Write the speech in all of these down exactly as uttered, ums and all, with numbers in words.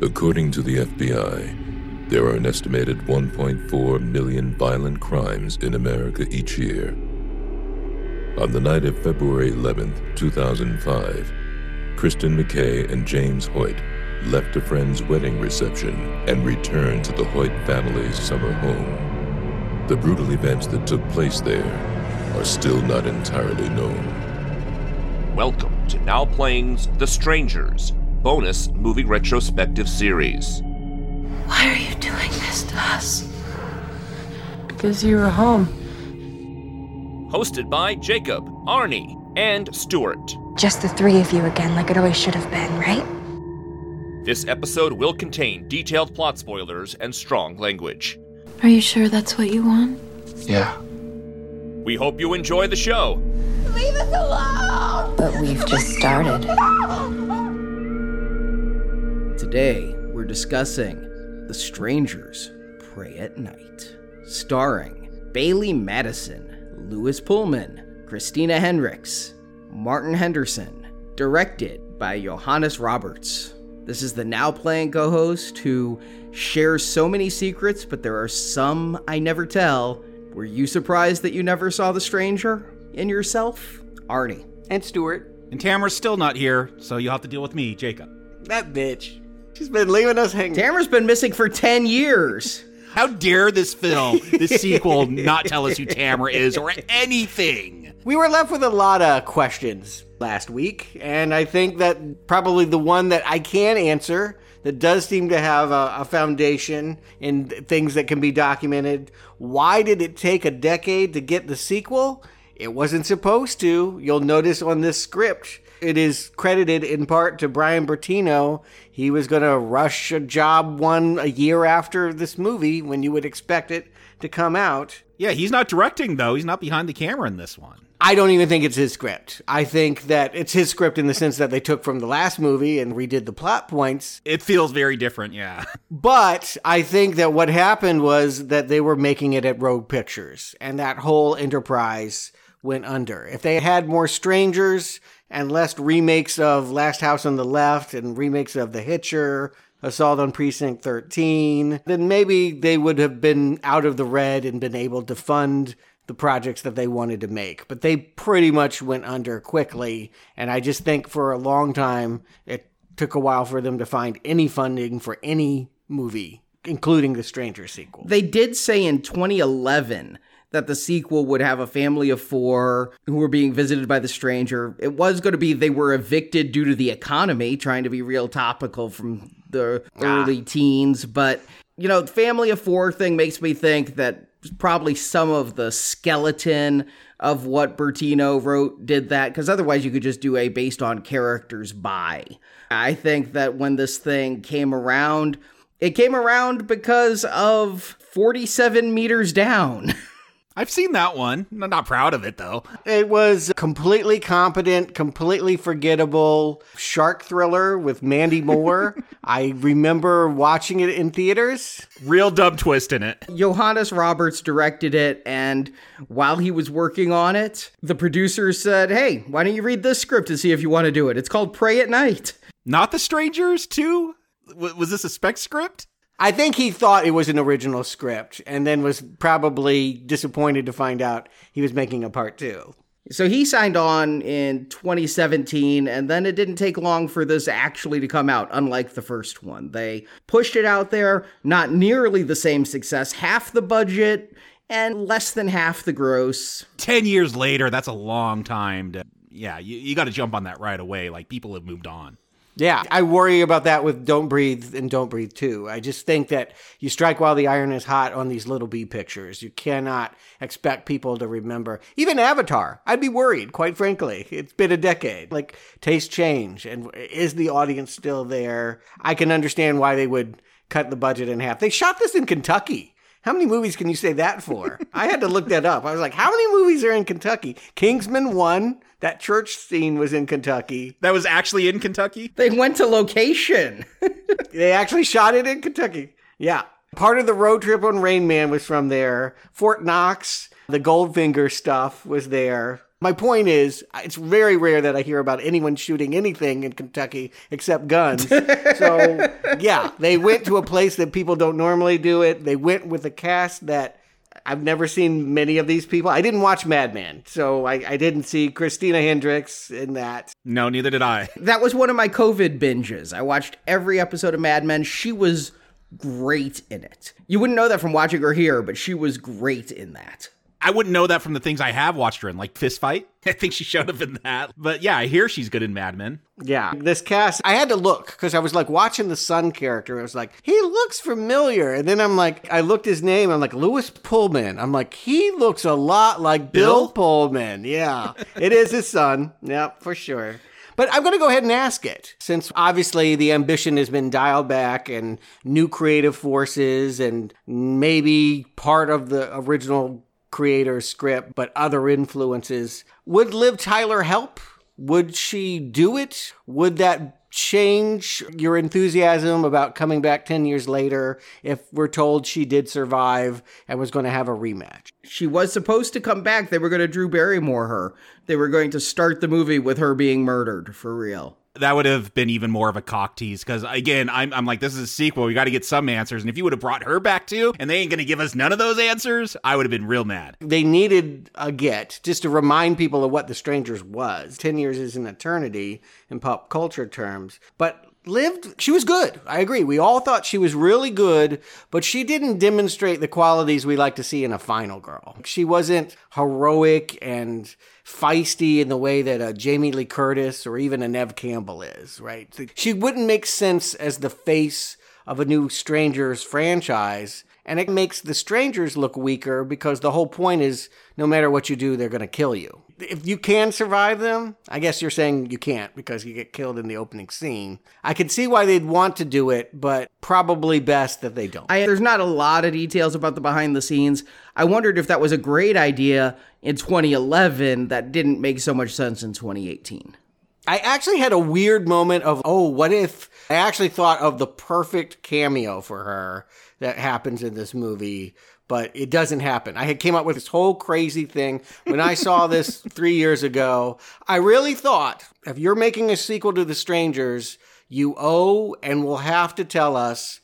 According to the F B I, there are an estimated one point four million violent crimes in America each year. On the night of February eleventh, two thousand five, Kristen McKay and James Hoyt left a friend's wedding reception and returned to the Hoyt family's summer home. The brutal events that took place there are still not entirely known. Welcome to Now Playing's The Strangers, bonus movie retrospective series. Why are you doing this to us? Because you were home. Hosted by Jacob, Arnie, and Stuart. Just the three of you again, like it always should have been, right? This episode will contain detailed plot spoilers and strong language. Are you sure that's what you want? Yeah. We hope you enjoy the show. Leave us alone! But we've just started. Today, we're discussing The Strangers, Pray at Night, starring Bailey Madison, Lewis Pullman, Christina Hendricks, Martin Henderson, directed by Johannes Roberts. This is the Now Playing co-host who shares so many secrets, but there are some I never tell. Were you surprised that you never saw The Stranger in yourself? Arnie. And Stuart. And Tamara's still not here, so you'll have to deal with me, Jacob. That bitch. She's been leaving us hanging. Tamara's been missing for ten years. How dare this film, this sequel, not tell us who Tamara is or anything? We were left with a lot of questions last week, and I think that probably the one that I can answer that does seem to have a, a foundation in things that can be documented. Why did it take a decade to get the sequel? It wasn't supposed to. You'll notice on this script, it is credited in part to Brian Bertino. He was going to rush a job one a year after this movie when you would expect it to come out. Yeah, he's not directing, though. He's not behind the camera in this one. I don't even think it's his script. I think that it's his script in the sense that they took from the last movie and redid the plot points. It feels very different, yeah. But I think that what happened was that they were making it at Rogue Pictures, and that whole enterprise went under. If they had more Strangers and less remakes of Last House on the Left and remakes of The Hitcher, Assault on Precinct thirteen, then maybe they would have been out of the red and been able to fund the projects that they wanted to make. But they pretty much went under quickly, and I just think for a long time, it took a while for them to find any funding for any movie, including the Stranger sequel. They did say in twenty eleven that the sequel would have a family of four who were being visited by the Stranger. It was going to be they were evicted due to the economy, trying to be real topical from the ah. early teens. But, you know, the family of four thing makes me think that probably some of the skeleton of what Bertino wrote did that, because otherwise you could just do a based on characters by. I think that when this thing came around, it came around because of forty-seven Meters Down. I've seen that one. I'm not proud of it, though. It was completely competent, completely forgettable shark thriller with Mandy Moore. I remember watching it in theaters. Real dumb twist in it. Johannes Roberts directed it, and while he was working on it, the producers said, hey, why don't you read this script and see if you want to do it? It's called Pray at Night. Not The Strangers, too? W- was this a spec script? I think he thought it was an original script and then was probably disappointed to find out he was making a part two. So he signed on in twenty seventeen, and then it didn't take long for this actually to come out, unlike the first one. They pushed it out there, not nearly the same success, half the budget and less than half the gross. Ten years later, that's a long time to, yeah, you, you got to jump on that right away. Like, people have moved on. Yeah, I worry about that with Don't Breathe and Don't Breathe two. I just think that you strike while the iron is hot on these little B pictures. You cannot expect people to remember. Even Avatar, I'd be worried, quite frankly. It's been a decade. Like, tastes change, and is the audience still there? I can understand why they would cut the budget in half. They shot this in Kentucky. How many movies can you say that for? I had to look that up. I was like, how many movies are in Kentucky? Kingsman one. That church scene was in Kentucky. That was actually in Kentucky? They went to location. They actually shot it in Kentucky. Yeah. Part of the road trip on Rain Man was from there. Fort Knox, the Goldfinger stuff was there. My point is, it's very rare that I hear about anyone shooting anything in Kentucky except guns. So, yeah, they went to a place that people don't normally do it. They went with a cast that I've never seen many of these people. I didn't watch Mad Men, so I, I didn't see Christina Hendricks in that. No, neither did I. That was one of my COVID binges. I watched every episode of Mad Men. She was great in it. You wouldn't know that from watching her here, but she was great in that. I wouldn't know that from the things I have watched her in, like Fist Fight. I think she showed up in that. But yeah, I hear she's good in Mad Men. Yeah, this cast, I had to look because I was like watching the son character. I was like, he looks familiar. And then I'm like, I looked his name. I'm like, Lewis Pullman. I'm like, he looks a lot like Bill, Bill Pullman. Yeah, it is his son. Yeah, for sure. But I'm going to go ahead and ask it, since obviously the ambition has been dialed back and new creative forces and maybe part of the original creator's script, but other influences. Would Liv Tyler help? Would she do it? Would that change your enthusiasm about coming back ten years later if we're told she did survive and was going to have a rematch? She was supposed to come back. They were going to Drew Barrymore her. They were going to start the movie with her being murdered, for real. That would have been even more of a cock tease, because, again, I'm, I'm like, this is a sequel. We got to get some answers. And if you would have brought her back, too, and they ain't going to give us none of those answers, I would have been real mad. They needed a get, just to remind people of what The Strangers was. Ten years is an eternity in pop culture terms. But lived, she was good. I agree. We all thought she was really good, but she didn't demonstrate the qualities we like to see in a final girl. She wasn't heroic and feisty in the way that a Jamie Lee Curtis or even a Neve Campbell is, right? She wouldn't make sense as the face of a new Strangers franchise, and it makes the Strangers look weaker because the whole point is no matter what you do, they're going to kill you. If you can survive them, I guess you're saying you can't because you get killed in the opening scene. I could see why they'd want to do it, but probably best that they don't. I, there's not a lot of details about the behind the scenes. I wondered if that was a great idea in twenty eleven that didn't make so much sense in twenty eighteen. I actually had a weird moment of, oh, what if... I actually thought of the perfect cameo for her that happens in this movie, but it doesn't happen. I had came up with this whole crazy thing when I saw this three years ago. I really thought, if you're making a sequel to The Strangers, you owe and will have to tell us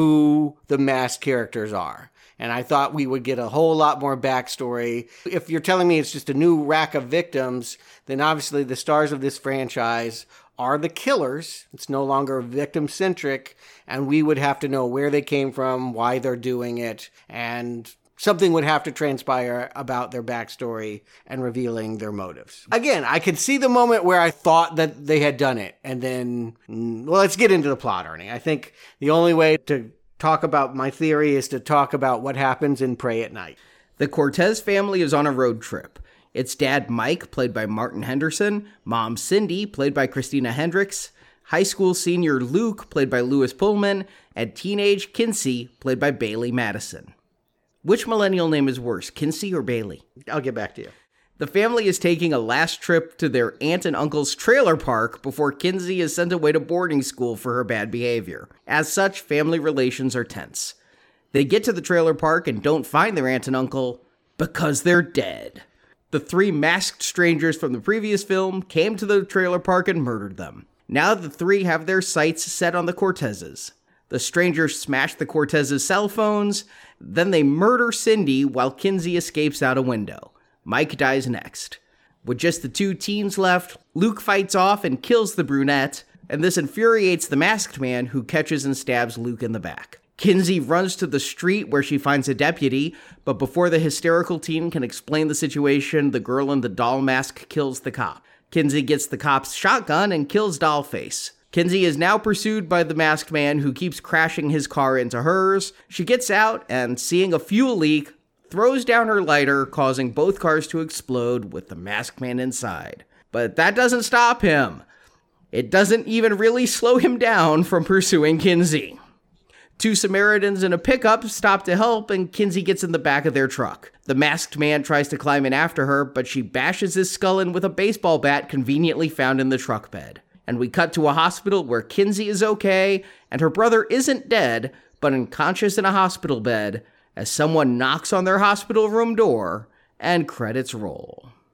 who the masked characters are. And I thought we would get a whole lot more backstory. If you're telling me it's just a new rack of victims, then obviously the stars of this franchise are the killers. It's no longer victim-centric, and we would have to know where they came from, why they're doing it, and something would have to transpire about their backstory and revealing their motives. Again, I could see the moment where I thought that they had done it, and then, well, let's get into the plot, Ernie. I think the only way to talk about my theory is to talk about what happens in Prey at Night. The Cortez family is on a road trip. Its dad, Mike, played by Martin Henderson, mom, Cindy, played by Christina Hendricks, high school senior Luke, played by Lewis Pullman, and teenage Kinsey, played by Bailey Madison. Which millennial name is worse, Kinsey or Bailey? I'll get back to you. The family is taking a last trip to their aunt and uncle's trailer park before Kinsey is sent away to boarding school for her bad behavior. As such, family relations are tense. They get to the trailer park and don't find their aunt and uncle because they're dead. The three masked strangers from the previous film came to the trailer park and murdered them. Now the three have their sights set on the Cortezes. The strangers smash the Cortezes' cell phones, then they murder Cindy while Kinsey escapes out a window. Mike dies next. With just the two teens left, Luke fights off and kills the brunette, and this infuriates the masked man who catches and stabs Luke in the back. Kinsey runs to the street where she finds a deputy, but before the hysterical teen can explain the situation, the girl in the doll mask kills the cop. Kinsey gets the cop's shotgun and kills Dollface. Kinsey is now pursued by the masked man who keeps crashing his car into hers. She gets out and, seeing a fuel leak, throws down her lighter, causing both cars to explode with the masked man inside. But that doesn't stop him. It doesn't even really slow him down from pursuing Kinsey. Two Samaritans in a pickup stop to help, and Kinsey gets in the back of their truck. The masked man tries to climb in after her, but she bashes his skull in with a baseball bat conveniently found in the truck bed. And we cut to a hospital where Kinsey is okay, and her brother isn't dead, but unconscious in a hospital bed, as someone knocks on their hospital room door, and credits roll.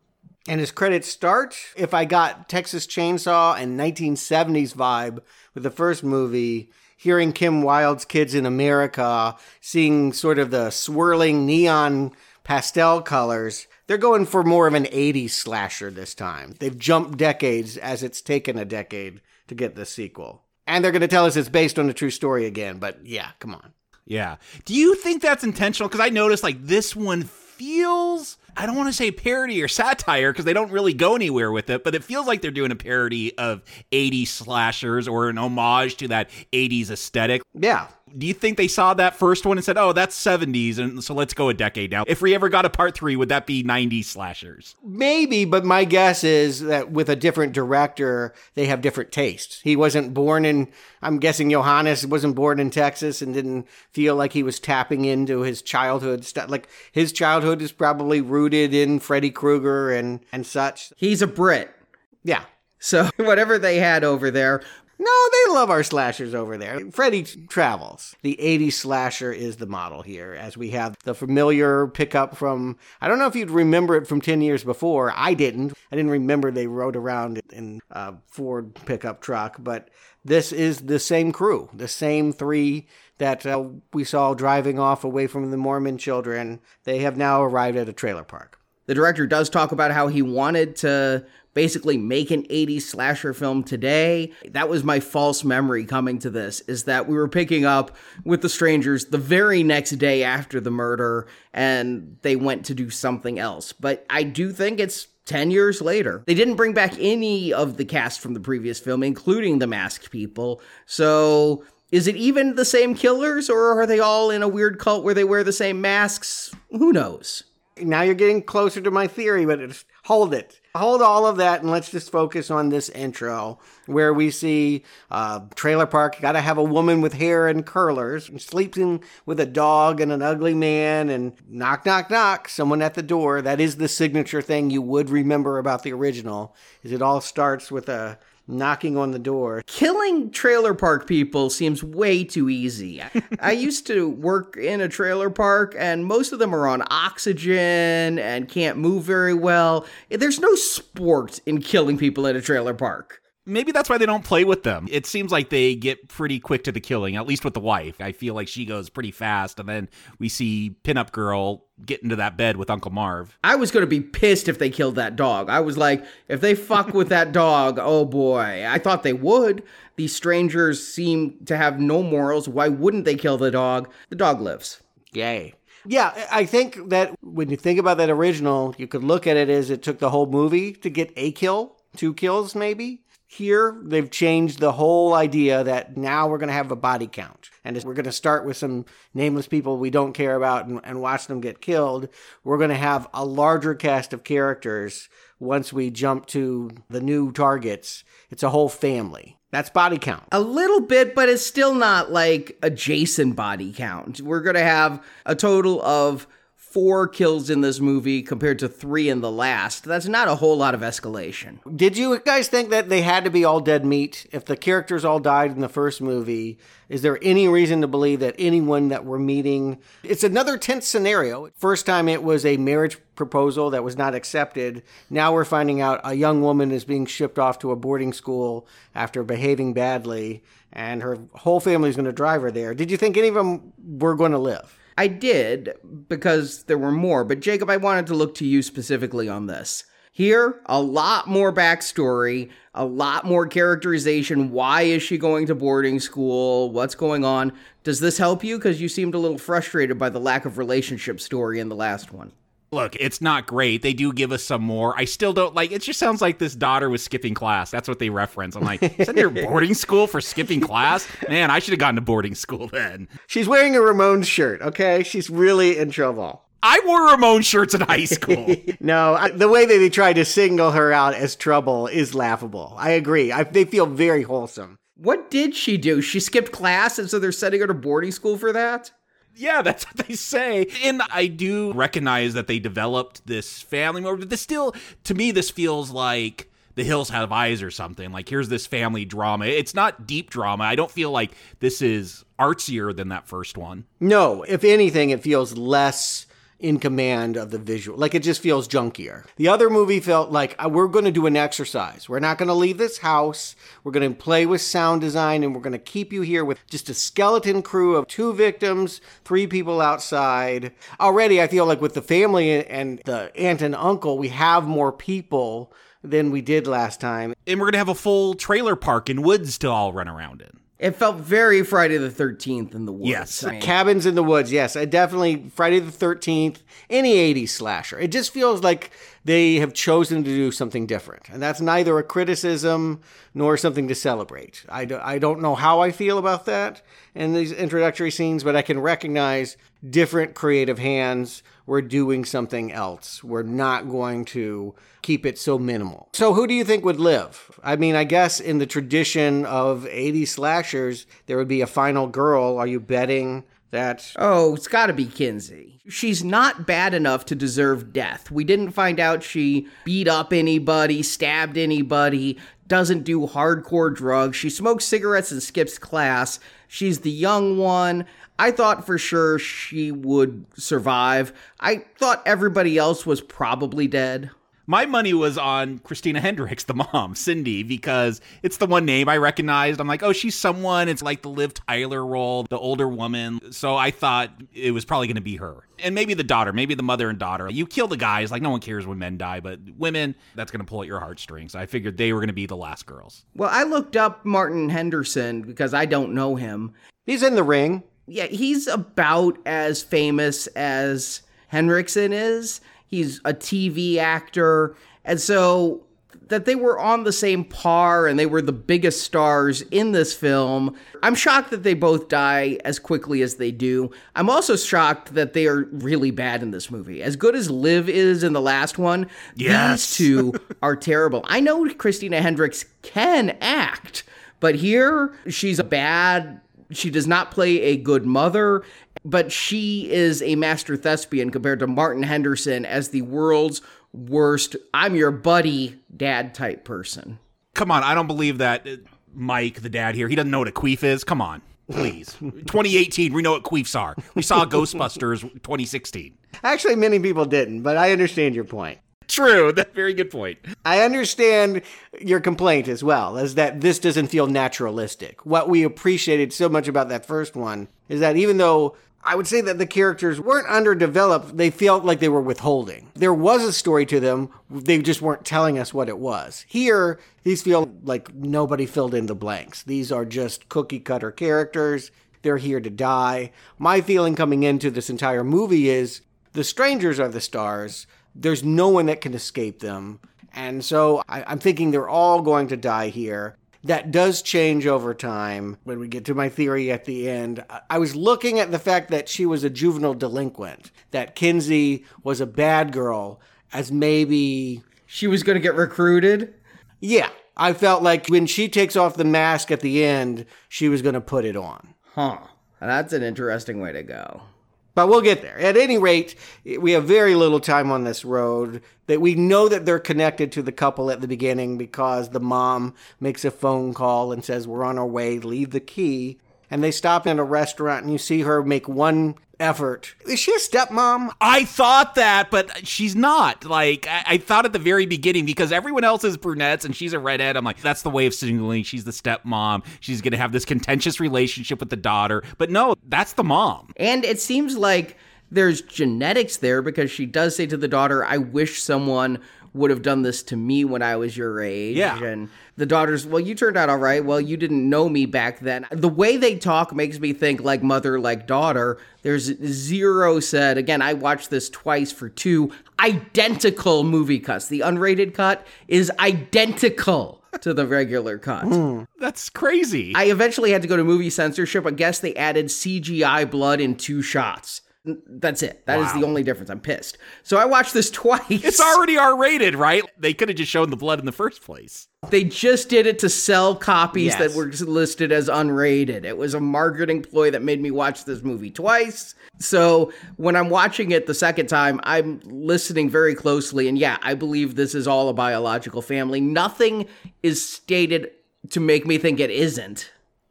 And his credits start, if I got Texas Chainsaw and nineteen seventies vibe with the first movie, hearing Kim Wilde's Kids in America, seeing sort of the swirling neon pastel colors, they're going for more of an eighties slasher this time. They've jumped decades as it's taken a decade to get the sequel. And they're going to tell us it's based on a true story again, but yeah, come on. Yeah. Do you think that's intentional? Because I noticed like this one feels, I don't want to say parody or satire because they don't really go anywhere with it, but it feels like they're doing a parody of eighties slashers or an homage to that eighties aesthetic. Yeah. Do you think they saw that first one and said, oh, that's seventies, and so let's go a decade now? If we ever got a part three, would that be nineties slashers? Maybe, but my guess is that with a different director, they have different tastes. He wasn't born in, I'm guessing Johannes wasn't born in Texas and didn't feel like he was tapping into his childhood stuff. Like, his childhood is probably rooted in Freddy Krueger and, and such. He's a Brit. Yeah. So whatever they had over there. No, they love our slashers over there. Freddy travels. The eighties slasher is the model here, as we have the familiar pickup from, I don't know if you'd remember it from ten years before. I didn't. I didn't remember they rode around in a Ford pickup truck, but this is the same crew, the same three that uh, we saw driving off away from the Mormon children. They have now arrived at a trailer park. The director does talk about how he wanted to basically make an eighties slasher film today. That was my false memory coming to this, is that we were picking up with The Strangers the very next day after the murder, and they went to do something else. But I do think it's ten years later. They didn't bring back any of the cast from the previous film, including the masked people. So is it even the same killers, or are they all in a weird cult where they wear the same masks? Who knows? Now you're getting closer to my theory, but just hold it. Hold all of that and let's just focus on this intro where we see uh, trailer park. Got to have a woman with hair and curlers sleeping with a dog and an ugly man and knock, knock, knock, someone at the door. That is the signature thing you would remember about the original, is it all starts with a knocking on the door. Killing trailer park people seems way too easy. I used to work in a trailer park, and most of them are on oxygen and can't move very well. There's no sport in killing people in a trailer park. Maybe that's why they don't play with them. It seems like they get pretty quick to the killing, at least with the wife. I feel like she goes pretty fast, and then we see Pinup Girl get into that bed with Uncle Marv. I was going to be pissed if they killed that dog. I was like, if they fuck with that dog, oh boy. I thought they would. These strangers seem to have no morals. Why wouldn't they kill the dog? The dog lives. Yay. Yeah, I think that when you think about that original, you could look at it as it took the whole movie to get a kill, two kills maybe. Here, they've changed the whole idea that now we're going to have a body count. And we're going to start with some nameless people we don't care about and, and watch them get killed. We're going to have a larger cast of characters once we jump to the new targets. It's a whole family. That's body count. A little bit, but it's still not like a Jason body count. We're going to have a total of four kills in this movie compared to three in the last. That's not a whole lot of escalation. Did you guys think that they had to be all dead meat? If the characters all died in the first movie, is there any reason to believe that anyone that we're meeting... It's another tense scenario. First time it was a marriage proposal that was not accepted. Now we're finding out a young woman is being shipped off to a boarding school after behaving badly, and her whole family's going to drive her there. Did you think any of them were going to live? I did, because there were more, but Jacob, I wanted to look to you specifically on this. Here, a lot more backstory, a lot more characterization. Why is she going to boarding school? What's going on? Does this help you? Because you seemed a little frustrated by the lack of relationship story in the last one. Look, it's not great. They do give us some more. I still don't like, it just sounds like this daughter was skipping class. That's what they reference. I'm like, is that your boarding school for skipping class? Man, I should have gone to boarding school then. She's wearing a Ramones shirt, okay? She's really in trouble. I wore Ramones shirts in high school. No, I, the way that they tried to single her out as trouble is laughable. I agree. I, they feel very wholesome. What did she do? She skipped class, and so they're sending her to boarding school for that? Yeah, that's what they say. And I do recognize that they developed this family more, but this still, to me, this feels like The Hills Have Eyes or something. Like, here's this family drama. It's not deep drama. I don't feel like this is artsier than that first one. No, if anything, it feels less in command of the visual. Like, it just feels junkier. The other movie felt like, uh, we're going to do an exercise. We're not going to leave this house. We're going to play with sound design, and we're going to keep you here with just a skeleton crew of two victims, three people outside. Already, I feel like with the family and the aunt and uncle, we have more people than we did last time. And we're going to have a full trailer park and woods to all run around in. It felt very Friday the thirteenth in the woods. Yes. I mean, Cabins in the Woods, yes. I definitely, Friday the thirteenth, any eighties slasher. It just feels like they have chosen to do something different. And that's neither a criticism nor something to celebrate. I, do, I don't know how I feel about that in these introductory scenes, but I can recognize different creative hands were doing something else. We're not going to keep it so minimal. So who do you think would live? I mean, I guess in the tradition of eighties slashers, there would be a final girl. Are you betting that? Oh, it's got to be Kinsey. She's not bad enough to deserve death. We didn't find out she beat up anybody, stabbed anybody, doesn't do hardcore drugs. She smokes cigarettes and skips class. She's the young one. I thought for sure she would survive. I thought everybody else was probably dead. My money was on Christina Hendricks, the mom, Cindy, because it's the one name I recognized. I'm like, oh, she's someone. It's like the Liv Tyler role, the older woman. So I thought it was probably going to be her. And maybe the daughter, maybe the mother and daughter. You kill the guys, like no one cares when men die, but women, that's going to pull at your heartstrings. I figured they were going to be the last girls. Well, I looked up Martin Henderson because I don't know him. He's in The Ring. Yeah, he's about as famous as Henriksen is. He's a T V actor. And so that they were on the same par and they were the biggest stars in this film. I'm shocked that they both die as quickly as they do. I'm also shocked that they are really bad in this movie. As good as Liv is in the last one, yes. These two are terrible. I know Christina Hendricks can act, but here she's a bad... She does not play a good mother, but she is a master thespian compared to Martin Henderson as the world's worst, I'm your buddy dad type person. Come on, I don't believe that Mike, the dad here, he doesn't know what a queef is. Come on, please. twenty eighteen, we know what queefs are. We saw Ghostbusters twenty sixteen. Actually, many people didn't, but I understand your point. True, that's a very good point. I understand your complaint as well, is that this doesn't feel naturalistic. What we appreciated so much about that first one is that even though I would say that the characters weren't underdeveloped, they felt like they were withholding. There was a story to them, they just weren't telling us what it was. Here, these feel like nobody filled in the blanks. These are just cookie-cutter characters. They're here to die. My feeling coming into this entire movie is the strangers are the stars. There's no one that can escape them. And so I, I'm thinking they're all going to die here. That does change over time when we get to my theory at the end. I was looking at the fact that she was a juvenile delinquent, that Kinsey was a bad girl, as maybe... She was going to get recruited? Yeah. I felt like when she takes off the mask at the end, she was going to put it on. Huh. That's an interesting way to go. But we'll get there. At any rate, we have very little time on this road. That we know that they're connected to the couple at the beginning because the mom makes a phone call and says, we're on our way, leave the key. And they stop in a restaurant and you see her make one effort. Is she a stepmom? I thought that, but she's not. Like, I, I thought at the very beginning, because everyone else is brunettes and she's a redhead. I'm like, that's the way of signaling she's the stepmom. She's going to have this contentious relationship with the daughter. But no, that's the mom. And it seems like there's genetics there because she does say to the daughter, I wish someone would have done this to me when I was your age. Yeah. And the daughter's, well, you turned out all right. Well, you didn't know me back then. The way they talk makes me think like mother, like daughter. There's zero said. Again, I watched this twice for two identical movie cuts. The unrated cut is identical to the regular cut. Mm. That's crazy. I eventually had to go to movie censorship. I guess they added C G I blood in two shots. That's it. That wow. is the only difference. I'm pissed. So I watched this twice. It's already R-rated, right? They could have just shown the blood in the first place. They just did it to sell copies yes. that were listed as unrated. It was a marketing ploy that made me watch this movie twice. So when I'm watching it the second time, I'm listening very closely. And yeah, I believe this is all a biological family. Nothing is stated to make me think it isn't.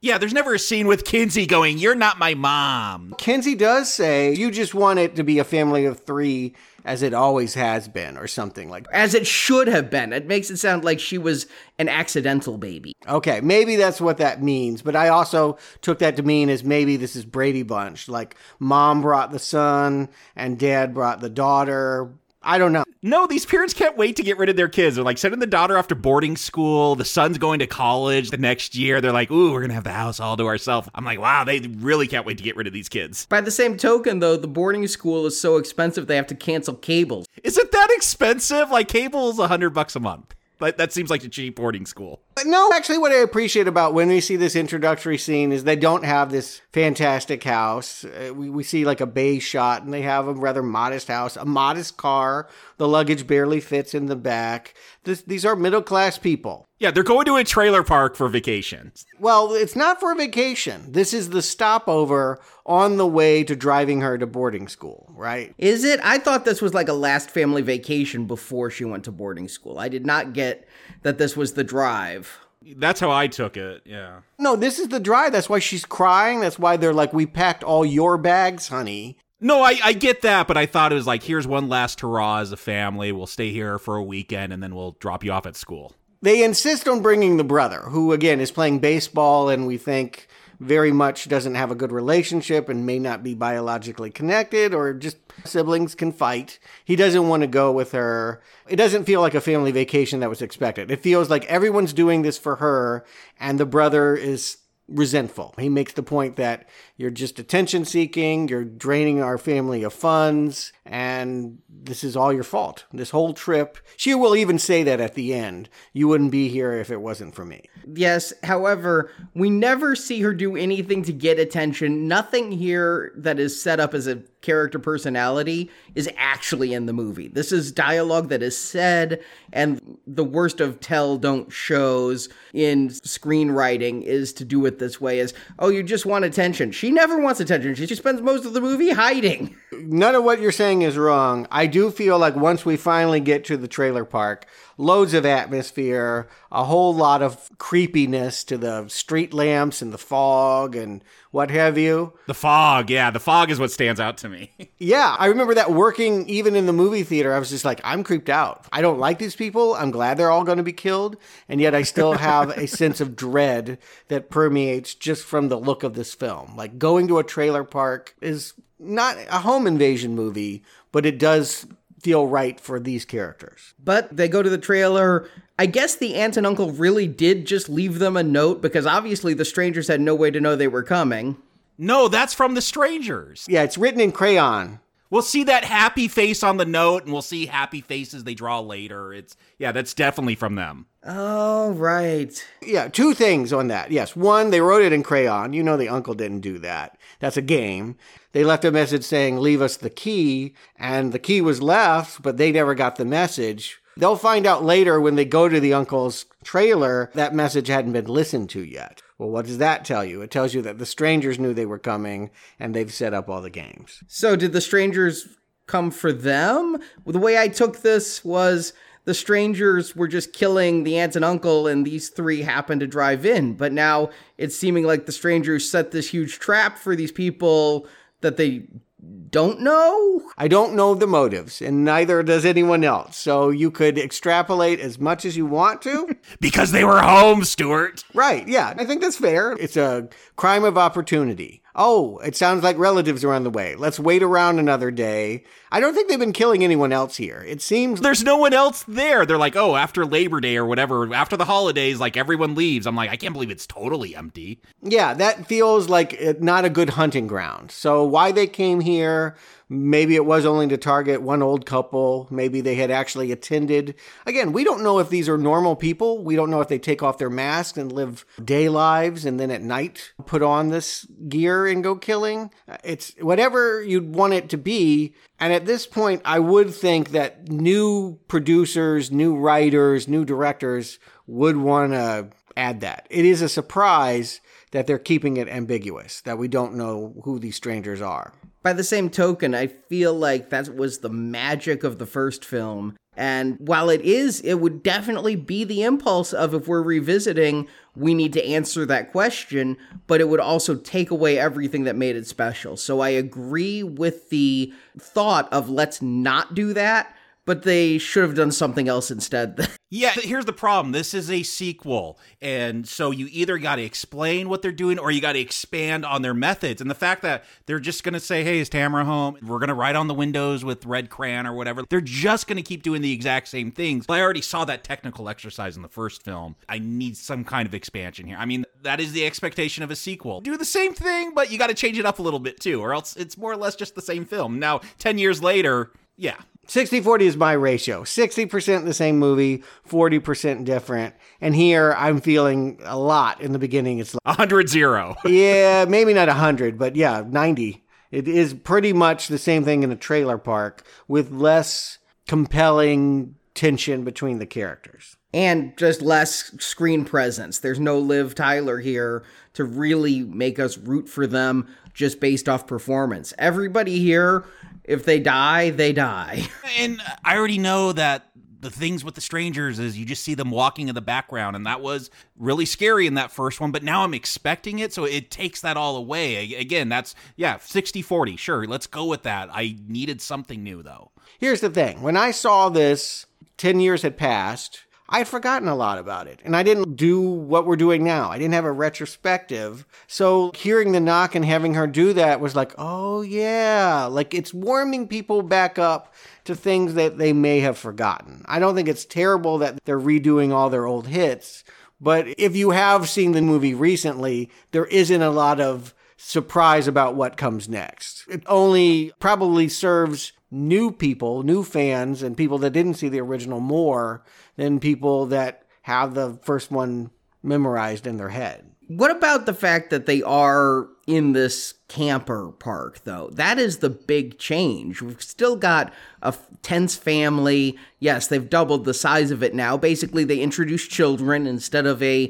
Yeah, there's never a scene with Kinsey going, "You're not my mom." Kinsey does say, you just want it to be a family of three as it always has been, or something like that. As it should have been. It makes it sound like she was an accidental baby. Okay, maybe that's what that means, but I also took that to mean as maybe this is Brady Bunch. Like, mom brought the son, and dad brought the daughter. I don't know. No, these parents can't wait to get rid of their kids. They're like sending the daughter off to boarding school. The son's going to college the next year. They're like, ooh, we're going to have the house all to ourselves. I'm like, wow, they really can't wait to get rid of these kids. By the same token, though, the boarding school is so expensive they have to cancel cables. Is it that expensive? Like, cable is a hundred bucks a month. But that seems like a cheap boarding school. No, actually what I appreciate about when we see this introductory scene is they don't have this fantastic house. Uh, we, we see like a bay shot, and they have a rather modest house, a modest car. The luggage barely fits in the back. This, these are middle-class people. Yeah, they're going to a trailer park for vacations. Well, it's not for a vacation. This is the stopover on the way to driving her to boarding school, right? Is it? I thought this was like a last family vacation before she went to boarding school. I did not get that this was the drive. That's how I took it, yeah. No, this is the drive. That's why she's crying. That's why they're like, we packed all your bags, honey. No, I, I get that, but I thought it was like, here's one last hurrah as a family. We'll stay here for a weekend, and then we'll drop you off at school. They insist on bringing the brother, who, again, is playing baseball, and we think very much doesn't have a good relationship and may not be biologically connected, or just siblings can fight. He doesn't want to go with her. It doesn't feel like a family vacation that was expected. It feels like everyone's doing this for her, and the brother is resentful. He makes the point that you're just attention seeking, you're draining our family of funds, and this is all your fault. This whole trip. She will even say that at the end. You wouldn't be here if it wasn't for me. Yes, however, we never see her do anything to get attention. Nothing here that is set up as a character personality is actually in the movie. This is dialogue that is said, and the worst of tell don't shows in screenwriting is to do it this way, is, oh, you just want attention. She never wants attention. She spends most of the movie hiding. None of what you're saying is wrong. I do feel like once we finally get to the trailer park, loads of atmosphere, a whole lot of creepiness to the street lamps and the fog and what have you. The fog, yeah, the fog is what stands out to me. Yeah, I remember that working even in the movie theater. I was just like, I'm creeped out. I don't like these people. I'm glad they're all going to be killed. And yet I still have a sense of dread that permeates just from the look of this film. Like, going to a trailer park is not a home invasion movie, but it does feel right for these characters. But they go to the trailer. I guess the aunt and uncle really did just leave them a note, because obviously the strangers had no way to know they were coming. No, that's from the strangers. Yeah, it's written in crayon. We'll see that happy face on the note, and we'll see happy faces they draw later. It's yeah, that's definitely from them. Oh, right. Yeah, two things on that. Yes, one, they wrote it in crayon. You know the uncle didn't do that. That's a game. They left a message saying, leave us the key, and the key was left, but they never got the message. They'll find out later when they go to the uncle's trailer, that message hadn't been listened to yet. Well, what does that tell you? It tells you that the strangers knew they were coming, and they've set up all the games. So did the strangers come for them? Well, the way I took this was the strangers were just killing the aunt and uncle, and these three happened to drive in. But now it's seeming like the strangers set this huge trap for these people that they don't know? I don't know the motives, and neither does anyone else. So you could extrapolate as much as you want to. Because they were home, Stuart. Right, yeah. I think that's fair. It's a crime of opportunity. Oh, it sounds like relatives are on the way. Let's wait around another day. I don't think they've been killing anyone else here. It seems... There's no one else there. They're like, oh, after Labor Day or whatever, after the holidays, like, everyone leaves. I'm like, I can't believe it's totally empty. Yeah, that feels like it, not a good hunting ground. So why they came here... Maybe it was only to target one old couple. Maybe they had actually attended. Again, we don't know if these are normal people. We don't know if they take off their masks and live day lives and then at night put on this gear and go killing. It's whatever you'd want it to be. And at this point, I would think that new producers, new writers, new directors would want to add that. It is a surprise that they're keeping it ambiguous, that we don't know who these strangers are. By the same token, I feel like that was the magic of the first film. And while it is, it would definitely be the impulse of, if we're revisiting, we need to answer that question, but it would also take away everything that made it special. So I agree with the thought of let's not do that, but they should have done something else instead. Yeah, here's the problem. This is a sequel, and so you either got to explain what they're doing or you got to expand on their methods. And the fact that they're just going to say, hey, is Tamara home? We're going to write on the windows with red crayon or whatever. They're just going to keep doing the exact same things. I already saw that technical exercise in the first film. I need some kind of expansion here. I mean, that is the expectation of a sequel. Do the same thing, but you got to change it up a little bit too, or else it's more or less just the same film. Now, ten years later, yeah. sixty forty is my ratio. sixty percent the same movie, forty percent different. And here I'm feeling a lot in the beginning. It's like one hundred zero. Yeah, maybe not one hundred, but yeah, ninety. It is pretty much the same thing in a trailer park with less compelling tension between the characters. And just less screen presence. There's no Liv Tyler here to really make us root for them just based off performance. Everybody here, if they die, they die. And I already know that the things with the strangers is you just see them walking in the background, and that was really scary in that first one, but now I'm expecting it, so it takes that all away. Again, that's, yeah, sixty forty, sure, let's go with that. I needed something new, though. Here's the thing. When I saw this, ten years had passed, I had forgotten a lot about it, and I didn't do what we're doing now. I didn't have a retrospective. So hearing the knock and having her do that was like, oh yeah, like it's warming people back up to things that they may have forgotten. I don't think it's terrible that they're redoing all their old hits, but if you have seen the movie recently, there isn't a lot of surprise about what comes next. It only probably serves new people, new fans, and people that didn't see the original more than people that have the first one memorized in their head. What about the fact that they are in this camper park, though? That is the big change. We've still got a tense family. Yes, they've doubled the size of it now. Basically, they introduced children instead of a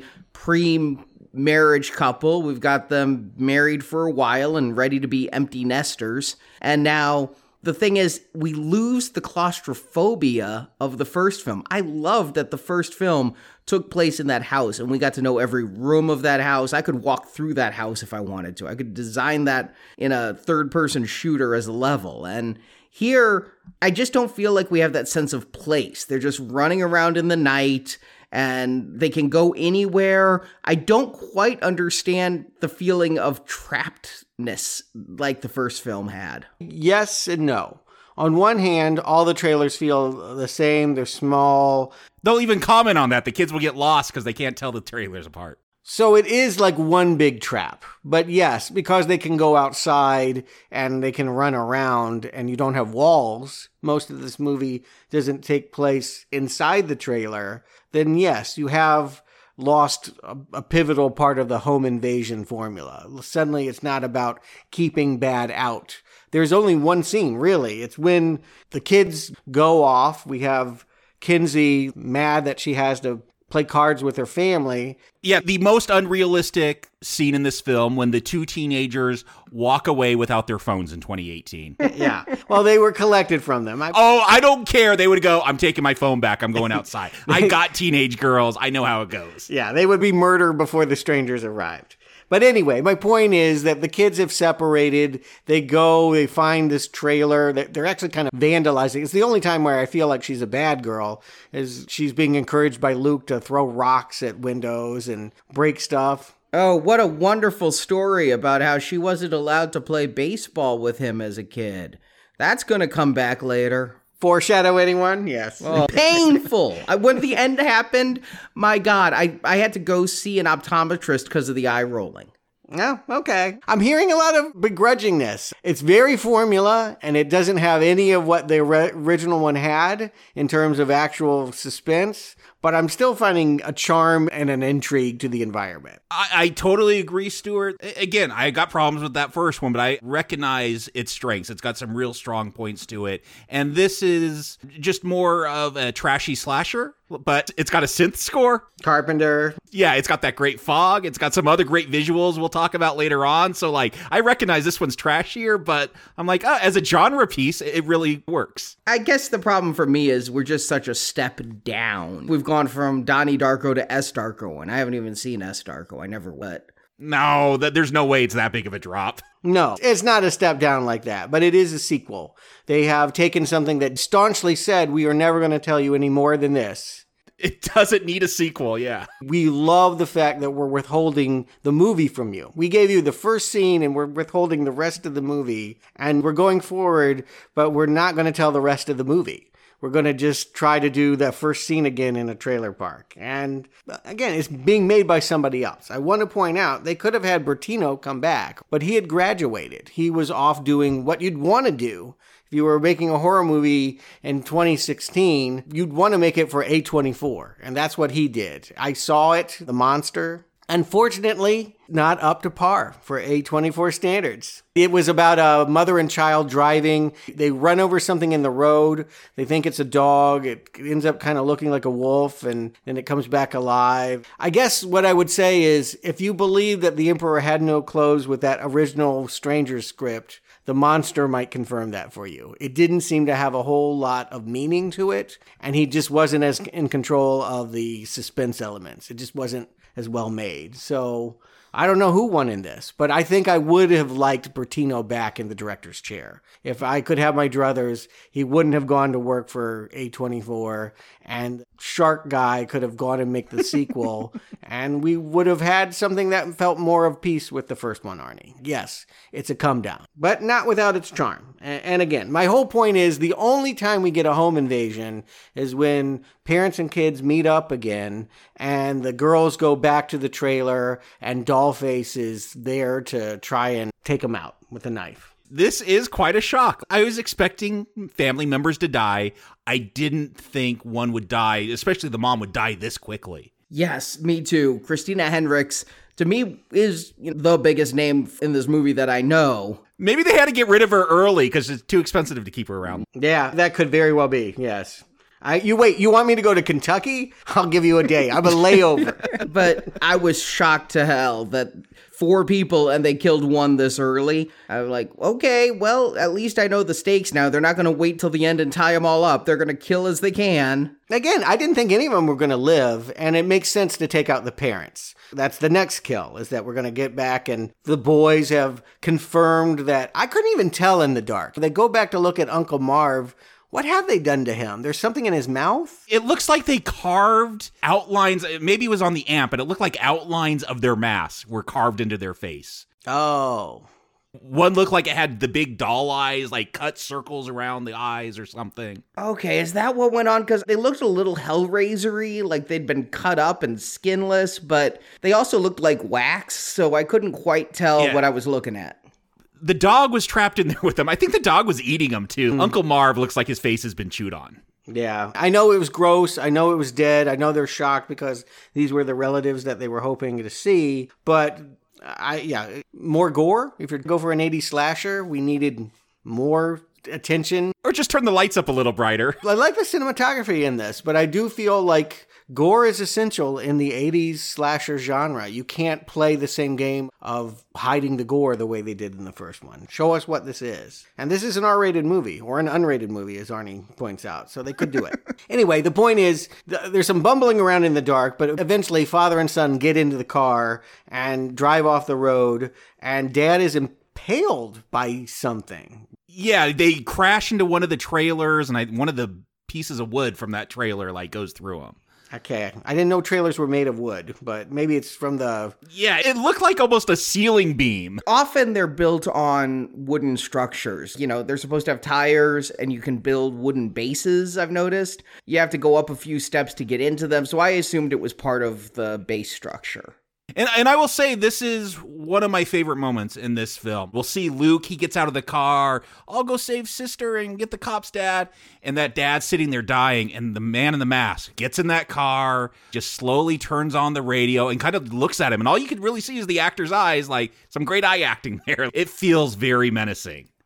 pre-marriage couple. We've got them married for a while and ready to be empty nesters. And now the thing is, we lose the claustrophobia of the first film. I loved that the first film took place in that house, and we got to know every room of that house. I could walk through that house if I wanted to. I could design that in a third-person shooter as a level. And here, I just don't feel like we have that sense of place. They're just running around in the night, and they can go anywhere. I don't quite understand the feeling of trappedness like the first film had. Yes and no. On one hand, all the trailers feel the same. They're small. They'll even comment on that. The kids will get lost because they can't tell the trailers apart. So it is like one big trap. But yes, because they can go outside and they can run around and you don't have walls, most of this movie doesn't take place inside the trailer, then yes, you have lost a, a pivotal part of the home invasion formula. Suddenly it's not about keeping bad out. There's only one scene, really. It's when the kids go off. We have Kinsey mad that she has to play cards with her family. Yeah, the most unrealistic scene in this film when the two teenagers walk away without their phones in twenty eighteen. Yeah. Well, they were collected from them. I- oh, I don't care. They would go, I'm taking my phone back. I'm going outside. I got teenage girls. I know how it goes. Yeah, they would be murdered before the strangers arrived. But anyway, my point is that the kids have separated. They go, they find this trailer. They're actually kind of vandalizing. It's the only time where I feel like she's a bad girl, is she's being encouraged by Luke to throw rocks at windows and break stuff. Oh, what a wonderful story about how she wasn't allowed to play baseball with him as a kid. That's going to come back later. Foreshadow anyone? Yes. Oh, painful. I, when the end happened, my God, I, I had to go see an optometrist because of the eye rolling. Oh, okay. I'm hearing a lot of begrudgingness. It's very formula, and it doesn't have any of what the re- original one had in terms of actual suspense, but I'm still finding a charm and an intrigue to the environment. I, I totally agree, Stuart. Again, I got problems with that first one, but I recognize its strengths. It's got some real strong points to it, and this is just more of a trashy slasher. but it's got a synth score. Carpenter. Yeah, it's got that great fog. It's got some other great visuals we'll talk about later on. So, like, I recognize this one's trashier, but I'm like, oh, as a genre piece, it really works. I guess the problem for me is we're just such a step down. We've gone from Donnie Darko to S. Darko, and I haven't even seen S. Darko. I never would. No, that there's no way it's that big of a drop. No, it's not a step down like that, but it is a sequel. They have taken something that staunchly said, we are never going to tell you any more than this. It doesn't need a sequel, yeah. We love the fact that we're withholding the movie from you. We gave you the first scene and we're withholding the rest of the movie, and we're going forward, but we're not going to tell the rest of the movie. We're going to just try to do that first scene again in a trailer park. And again, it's being made by somebody else. I want to point out, they could have had Bertino come back, but he had graduated. He was off doing what you'd want to do. If you were making a horror movie in twenty sixteen, you'd want to make it for A twenty-four. And that's what he did. I saw it, The Monster. Unfortunately, not up to par for A twenty-four standards. It was about a mother and child driving. They run over something in the road. They think it's a dog. It ends up kind of looking like a wolf, and then it comes back alive. I guess what I would say is, if you believe that The Emperor Had No Clothes with that original Stranger script, The Monster might confirm that for you. It didn't seem to have a whole lot of meaning to it, and he just wasn't as in control of the suspense elements. It just wasn't as well made. So I don't know who won in this, but I think I would have liked Bertino back in the director's chair. If I could have my druthers, he wouldn't have gone to work for A twenty-four, and Shark Guy could have gone and make the sequel, and we would have had something that felt more of peace with the first one, Arnie. Yes, it's a come down, but not without its charm. And again, my whole point is the only time we get a home invasion is when parents and kids meet up again, and the girls go back to the trailer, and Dollface is there to try and take them out with a knife. This is quite a shock. I was expecting family members to die. I didn't think one would die, especially the mom would die this quickly. Yes, me too. Christina Hendricks, to me, is you know, the biggest name in this movie that I know. Maybe they had to get rid of her early because it's too expensive to keep her around. Yeah, that could very well be, yes. I, you wait, you want me to go to Kentucky? I'll give you a day. I'm a layover. But I was shocked to hell that four people and they killed one this early. I was like, okay, well, at least I know the stakes now. They're not going to wait till the end and tie them all up. They're going to kill as they can. Again, I didn't think any of them were going to live, and it makes sense to take out the parents. That's the next kill, is that we're going to get back, and the boys have confirmed that I couldn't even tell in the dark. They go back to look at Uncle Marv. What have they done to him? There's something in his mouth? It looks like they carved outlines. Maybe it was on the amp, but it looked like outlines of their masks were carved into their face. Oh. One looked like it had the big doll eyes, like cut circles around the eyes or something. Okay, is that what went on? Because they looked a little Hellraiser-y, like they'd been cut up and skinless, but they also looked like wax, so I couldn't quite tell Yeah. what I was looking at. The dog was trapped in there with them. I think the dog was eating them, too. Mm. Uncle Marv looks like his face has been chewed on. Yeah. I know it was gross. I know it was dead. I know they're shocked because these were the relatives that they were hoping to see. But, I yeah, more gore. If you're go for an eighties slasher, we needed more attention. Or just turn the lights up a little brighter. I like the cinematography in this, but I do feel like gore is essential in the eighties slasher genre. You can't play the same game of hiding the gore the way they did in the first one. Show us what this is. And this is an R-rated movie, or an unrated movie, as Arnie points out, so they could do it. Anyway, the point is, th- there's some bumbling around in the dark, but eventually father and son get into the car and drive off the road, and Dad is impaled by something. Yeah, they crash into one of the trailers, and I, one of the pieces of wood from that trailer like goes through them. Okay, I didn't know trailers were made of wood, but maybe it's from the... Yeah, it looked like almost a ceiling beam. Often they're built on wooden structures. You know, they're supposed to have tires and you can build wooden bases, I've noticed. You have to go up a few steps to get into them, so I assumed it was part of the base structure. And and I will say, this is one of my favorite moments in this film. We'll see Luke, he gets out of the car, I'll go save sister and get the cops, Dad. And that dad's sitting there dying, and the man in the mask gets in that car, just slowly turns on the radio and kind of looks at him. And all you can really see is the actor's eyes, like some great eye acting there. It feels very menacing.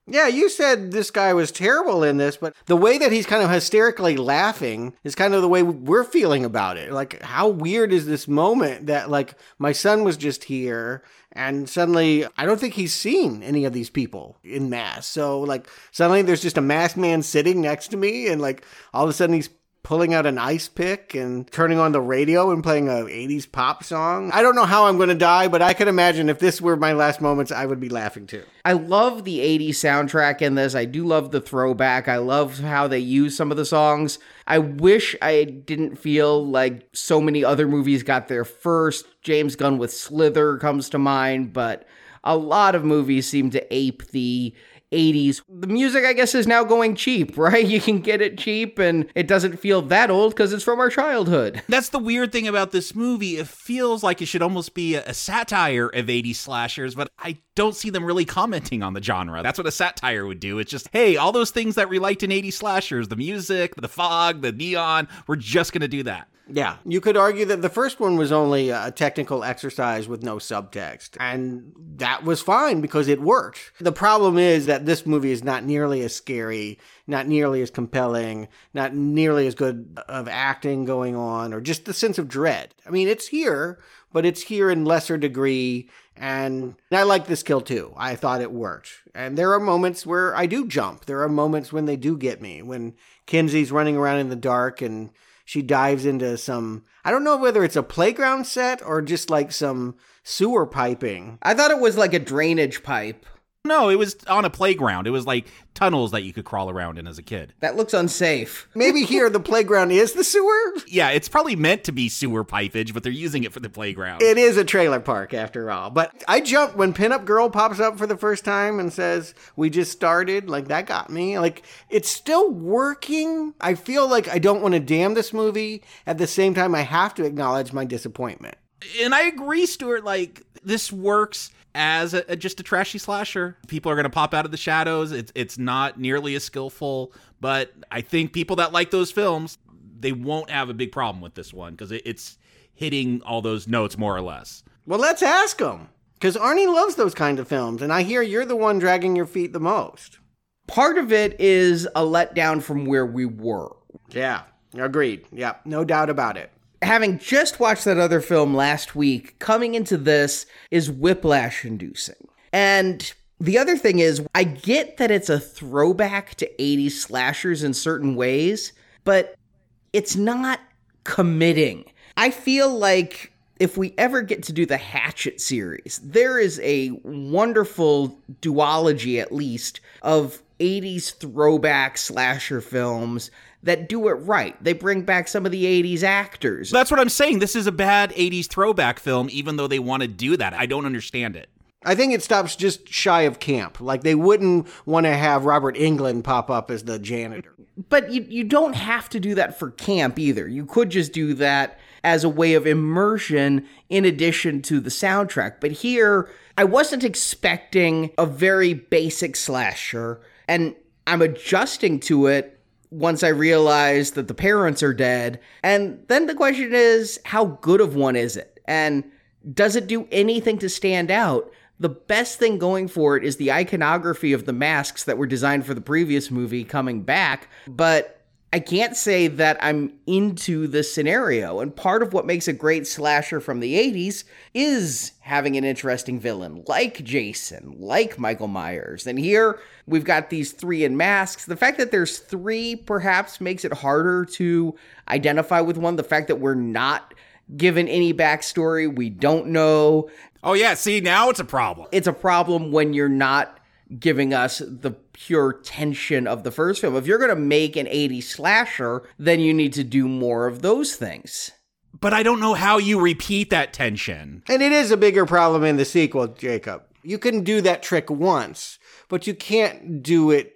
Yeah, you said this guy was terrible in this, but the way that he's kind of hysterically laughing is kind of the way we're feeling about it. Like, how weird is this moment that, like, my son was just here and suddenly I don't think he's seen any of these people in mass. So, like, suddenly there's just a masked man sitting next to me and, like, all of a sudden he's pulling out an ice pick and turning on the radio and playing a eighties pop song. I don't know how I'm going to die, but I can imagine if this were my last moments, I would be laughing too. I love the eighties soundtrack in this. I do love the throwback. I love how they use some of the songs. I wish I didn't feel like so many other movies got there first. James Gunn with Slither comes to mind, but a lot of movies seem to ape the eighties. The music, I guess, is now going cheap, right? You can get it cheap and it doesn't feel that old because it's from our childhood. That's the weird thing about this movie. It feels like it should almost be a, a satire of eighties slashers, but I don't see them really commenting on the genre. That's what a satire would do. It's just, hey, all those things that we liked in eighties slashers, the music, the fog, the neon, we're just going to do that. Yeah, you could argue that the first one was only a technical exercise with no subtext, and that was fine because it worked. The problem is that this movie is not nearly as scary, not nearly as compelling, not nearly as good of acting going on, or just the sense of dread. I mean, it's here, but it's here in lesser degree, and I like this kill too. I thought it worked. And there are moments where I do jump. There are moments when they do get me, when Kinsey's running around in the dark and she dives into some, I don't know whether it's a playground set or just like some sewer piping. I thought it was like a drainage pipe. No, it was on a playground. It was like tunnels that you could crawl around in as a kid. That looks unsafe. Maybe here the playground is the sewer? Yeah, it's probably meant to be sewer pipage, but they're using it for the playground. It is a trailer park after all. But I jumped when Pinup Girl pops up for the first time and says, we just started. Like, that got me. Like, it's still working. I feel like I don't want to damn this movie. At the same time, I have to acknowledge my disappointment. And I agree, Stuart, like, this works as a, a, just a trashy slasher. People are going to pop out of the shadows. It's it's not nearly as skillful, but I think people that like those films, they won't have a big problem with this one because it, it's hitting all those notes more or less. Well, let's ask him, because Arnie loves those kind of films, and I hear you're the one dragging your feet the most. Part of it is a letdown from where we were. Yeah, agreed. Yeah, no doubt about it. Having just watched that other film last week, coming into this is whiplash-inducing. And the other thing is, I get that it's a throwback to eighties slashers in certain ways, but it's not committing. I feel like if we ever get to do the Hatchet series, there is a wonderful duology, at least, of eighties throwback slasher films that do it right. They bring back some of the eighties actors. That's what I'm saying. This is a bad eighties throwback film, even though they want to do that. I don't understand it. I think it stops just shy of camp. Like, they wouldn't want to have Robert Englund pop up as the janitor. But you, you don't have to do that for camp either. You could just do that as a way of immersion in addition to the soundtrack. But here, I wasn't expecting a very basic slasher, and I'm adjusting to it once I realized that the parents are dead. And then the question is, how good of one is it? And does it do anything to stand out? The best thing going for it is the iconography of the masks that were designed for the previous movie coming back. But I can't say that I'm into this scenario. And part of what makes a great slasher from the eighties is having an interesting villain like Jason, like Michael Myers. And here we've got these three in masks. The fact that there's three perhaps makes it harder to identify with one. The fact that we're not given any backstory, we don't know. Oh yeah, see, now it's a problem. It's a problem when you're not giving us the pure tension of the first film. If you're going to make an eighties slasher, then you need to do more of those things. But I don't know how you repeat that tension. And it is a bigger problem in the sequel, Jacob. You can do that trick once, but you can't do it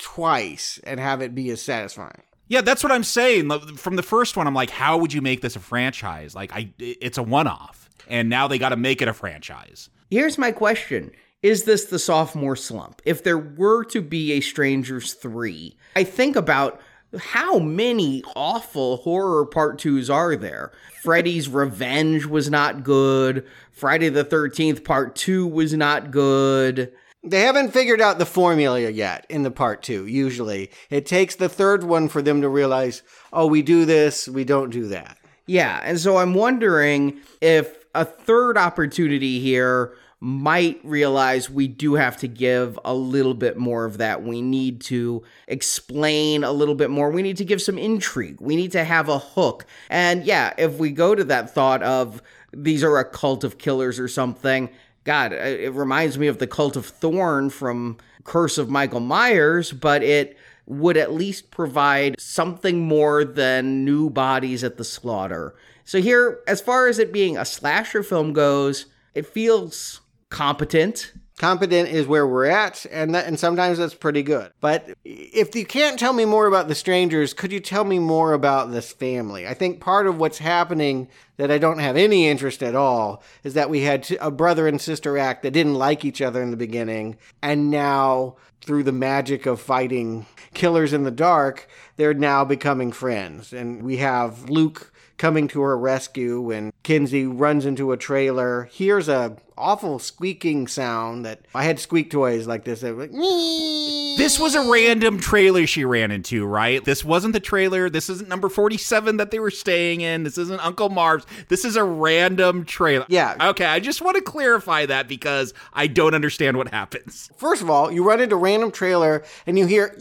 twice and have it be as satisfying. Yeah, that's what I'm saying. From the first one, I'm like, how would you make this a franchise? Like, I, it's a one-off, and now they got to make it a franchise. Here's my question. Is this the sophomore slump? If there were to be a Strangers three, I think about how many awful horror part twos are there? Freddy's Revenge was not good. Friday the thirteenth part two was not good. They haven't figured out the formula yet in the part two, usually. It takes the third one for them to realize, oh, we do this, we don't do that. Yeah, and so I'm wondering if a third opportunity here might realize we do have to give a little bit more of that. We need to explain a little bit more. We need to give some intrigue. We need to have a hook. And yeah, if we go to that thought of these are a cult of killers or something, God, it reminds me of the Cult of Thorn from Curse of Michael Myers, but it would at least provide something more than new bodies at the slaughter. So here, as far as it being a slasher film goes, it feels competent. Competent is where we're at, and that, and sometimes that's pretty good. But if you can't tell me more about the strangers, could you tell me more about this family? I think part of what's happening that I don't have any interest at all is that we had a brother and sister act that didn't like each other in the beginning, and now through the magic of fighting killers in the dark, they're now becoming friends. And we have Luke coming to her rescue when Kinsey runs into a trailer, hears a awful squeaking sound that I had squeak toys like this. Like, this was a random trailer she ran into, right? This wasn't the trailer. This isn't number forty-seven that they were staying in. This isn't Uncle Marv's. This is a random trailer. Yeah. Okay, I just want to clarify that because I don't understand what happens. First of all, you run into a random trailer and you hear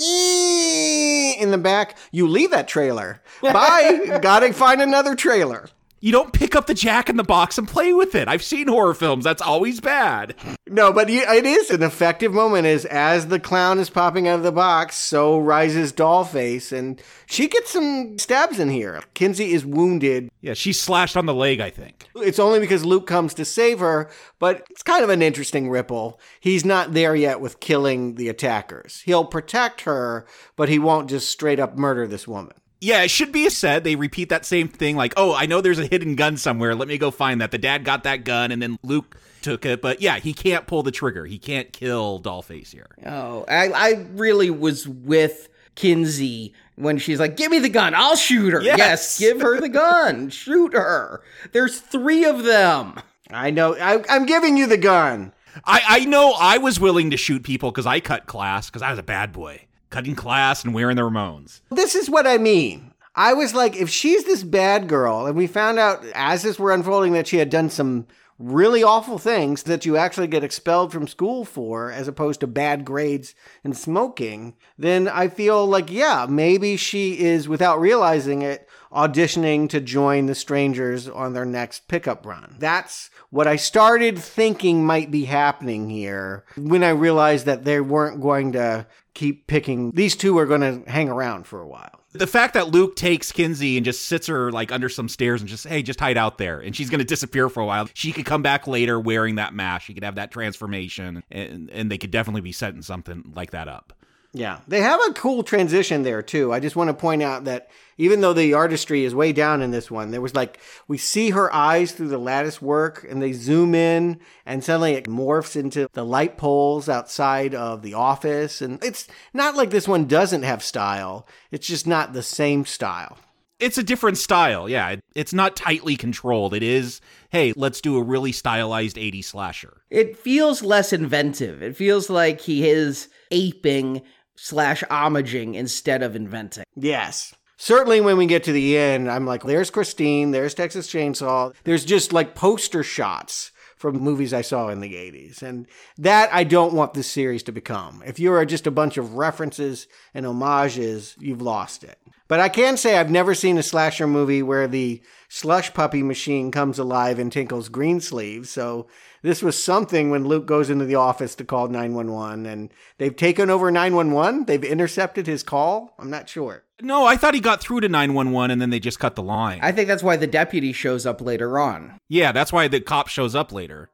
in the back. You leave that trailer. Bye. Gotta find another trailer. You don't pick up the Jack in the Box and play with it. I've seen horror films. That's always bad. No, but it is an effective moment is as the clown is popping out of the box, so rises Dollface, and she gets some stabs in here. Kinsey is wounded. Yeah, she's slashed on the leg, I think. It's only because Luke comes to save her, but it's kind of an interesting ripple. He's not there yet with killing the attackers. He'll protect her, but he won't just straight up murder this woman. Yeah, it should be said. They repeat that same thing like, oh, I know there's a hidden gun somewhere. Let me go find that. The dad got that gun and then Luke took it. But yeah, he can't pull the trigger. He can't kill Dollface here. Oh, I, I really was with Kinsey when she's like, give me the gun. I'll shoot her. Yes, yes give her the gun. Shoot her. There's three of them. I know. I, I'm giving you the gun. I, I know I was willing to shoot people because I cut class because I was a bad boy. Cutting class and wearing the Ramones. This is what I mean. I was like, if she's this bad girl, and we found out as this were unfolding that she had done some really awful things that you actually get expelled from school for, as opposed to bad grades and smoking, then I feel like, yeah, maybe she is, without realizing it, auditioning to join the strangers on their next pickup run. That's what I started thinking might be happening here when I realized that they weren't going to keep picking. These two are going to hang around for a while. The fact that Luke takes Kinsey and just sits her like under some stairs and just, hey, just hide out there. And she's going to disappear for a while. She could come back later wearing that mask. She could have that transformation and, and they could definitely be setting something like that up. Yeah, they have a cool transition there, too. I just want to point out that even though the artistry is way down in this one, there was like, we see her eyes through the lattice work and they zoom in and suddenly it morphs into the light poles outside of the office. And it's not like this one doesn't have style. It's just not the same style. It's a different style, yeah. It's not tightly controlled. It is, hey, let's do a really stylized eighties slasher. It feels less inventive. It feels like he is aping slash homaging instead of inventing. Yes. Certainly when we get to the end, I'm like, there's Christine, there's Texas Chainsaw. There's just like poster shots from movies I saw in the eighties. And that I don't want this series to become. If you are just a bunch of references and homages, you've lost it. But I can say I've never seen a slasher movie where the slush puppy machine comes alive in Tinkle's Greensleeves. So this was something when Luke goes into the office to call nine one one, and they've taken over nine one one. They've intercepted his call. I'm not sure. No, I thought he got through to nine one one and then they just cut the line. I think that's why the deputy shows up later on. Yeah, that's why the cop shows up later.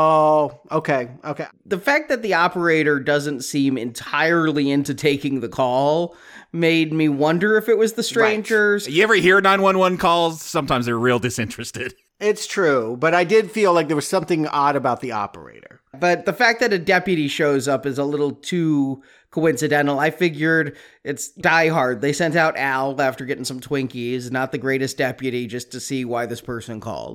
Oh, okay, okay. The fact that the operator doesn't seem entirely into taking the call made me wonder if it was the strangers. Right. You ever hear nine one one calls? Sometimes they're real disinterested. It's true, but I did feel like there was something odd about the operator. But the fact that a deputy shows up is a little too coincidental. I figured it's Die Hard. They sent out Al after getting some Twinkies, not the greatest deputy, just to see why this person called.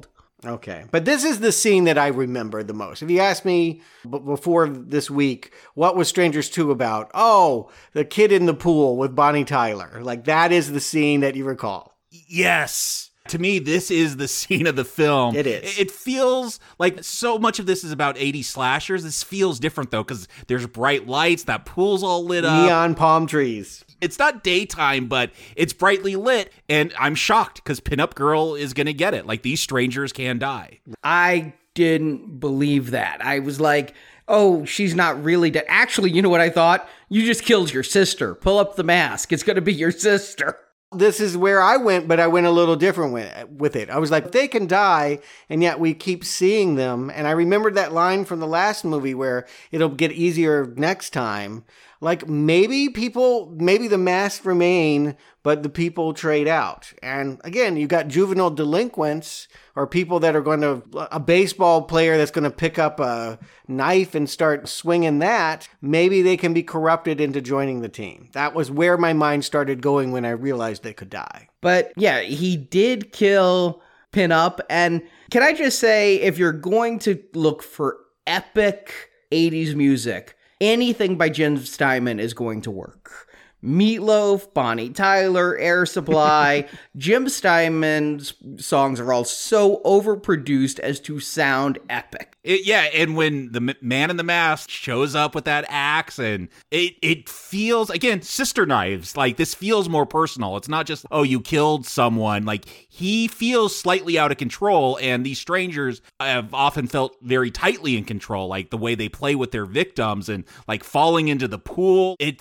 Okay. But this is the scene that I remember the most. If you ask me b- before this week, what was Strangers two about? Oh, the kid in the pool with Bonnie Tyler. Like, that is the scene that you recall. Yes. To me, this is the scene of the film. It is. It feels like so much of this is about eighties slashers. This feels different, though, because there's bright lights, that pool's all lit up. Neon palm trees. It's not daytime, but it's brightly lit, and I'm shocked because Pinup Girl is going to get it. Like, these strangers can die. I didn't believe that. I was like, oh, she's not really dead. Actually, you know what I thought? You just killed your sister. Pull up the mask. It's going to be your sister. This is where I went, but I went a little different with, with it. I was like, they can die, and yet we keep seeing them. And I remembered that line from the last movie where it'll get easier next time. Like, maybe people, maybe the masks remain, but the people trade out. And again, you got juvenile delinquents or people that are going to, a baseball player that's going to pick up a knife and start swinging that. Maybe they can be corrupted into joining the team. That was where my mind started going when I realized they could die. But yeah, he did kill Pinup. And can I just say, if you're going to look for epic eighties music, anything by Jim Steinman is going to work. Meatloaf, Bonnie Tyler, Air Supply. Jim Steinman's songs are all so overproduced as to sound epic. It, yeah, and when the m- man in the mask shows up with that axe, and it, it feels, again, sister knives. Like, this feels more personal. It's not just, oh, you killed someone. Like, he feels slightly out of control, and these strangers have often felt very tightly in control, like the way they play with their victims and, like, falling into the pool. It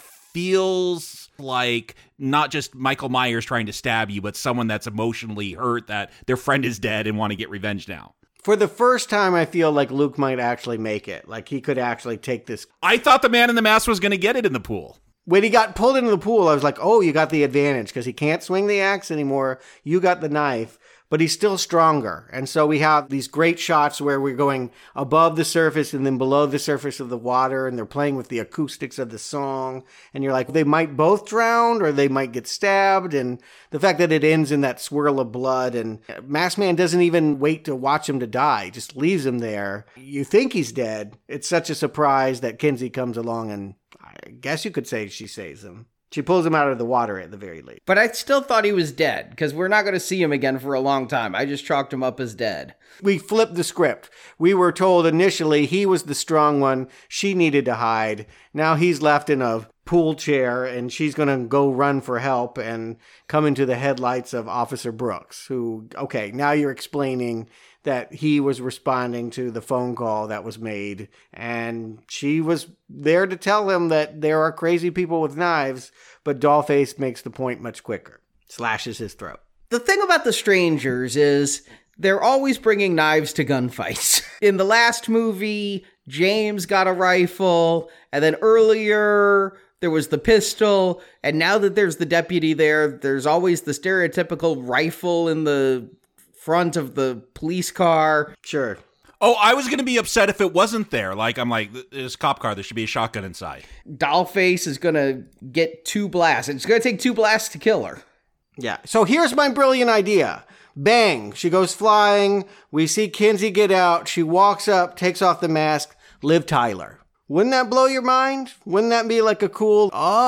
feels like not just Michael Myers trying to stab you, but someone that's emotionally hurt that their friend is dead and want to get revenge now. For the first time, I feel like Luke might actually make it. Like, he could actually take this. I thought the man in the mask was going to get it in the pool. When he got pulled into the pool, I was like, oh, you got the advantage because he can't swing the axe anymore. You got the knife. But he's still stronger. And so we have these great shots where we're going above the surface and then below the surface of the water, and they're playing with the acoustics of the song. And you're like, they might both drown or they might get stabbed. And the fact that it ends in that swirl of blood, and Masked Man doesn't even wait to watch him to die, just leaves him there. You think he's dead. It's such a surprise that Kinsey comes along, and I guess you could say she saves him. She pulls him out of the water at the very least. But I still thought he was dead, because we're not going to see him again for a long time. I just chalked him up as dead. We flipped the script. We were told initially he was the strong one. She needed to hide. Now he's left in a pool chair, and she's going to go run for help and come into the headlights of Officer Brooks, who, okay, now you're explaining that he was responding to the phone call that was made, and she was there to tell him that there are crazy people with knives, but Dollface makes the point much quicker. Slashes his throat. The thing about the strangers is they're always bringing knives to gunfights. In the last movie, James got a rifle, and then earlier there was the pistol, and now that there's the deputy there, there's always the stereotypical rifle in the front of the police car. Sure. Oh, I was going to be upset if it wasn't there. Like, I'm like, there's a cop car. There should be a shotgun inside. Dollface is going to get two blasts. It's going to take two blasts to kill her. Yeah. So here's my brilliant idea. Bang. She goes flying. We see Kinsey get out. She walks up, takes off the mask. Liv Tyler. Wouldn't that blow your mind? Wouldn't that be like a cool,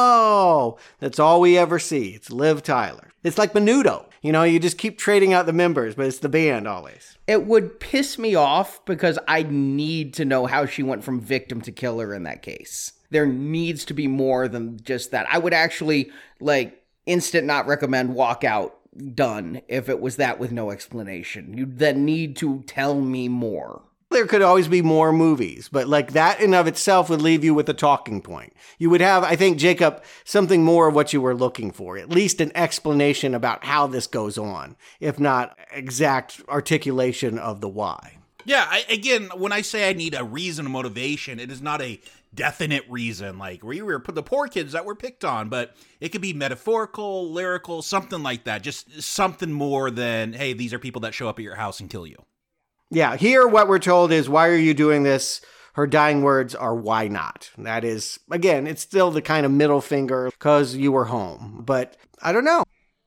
oh, that's all we ever see. It's Liv Tyler. It's like Menudo. You know, you just keep trading out the members, but it's the band always. It would piss me off because I need to know how she went from victim to killer in that case. There needs to be more than just that. I would actually, like, instant not recommend, walk out, done, if it was that with no explanation. You then need to tell me more. There could always be more movies, but like that in of itself would leave you with a talking point. You would have, I think, Jacob, something more of what you were looking for, at least an explanation about how this goes on, if not exact articulation of the why. Yeah, I, again, when I say I need a reason, a motivation, it is not a definite reason, like we were the poor kids that were picked on, but it could be metaphorical, lyrical, something like that. Just something more than, hey, these are people that show up at your house and kill you. Yeah, here what we're told is, why are you doing this? Her dying words are, why not? That is, again, it's still the kind of middle finger, because you were home. But I don't know.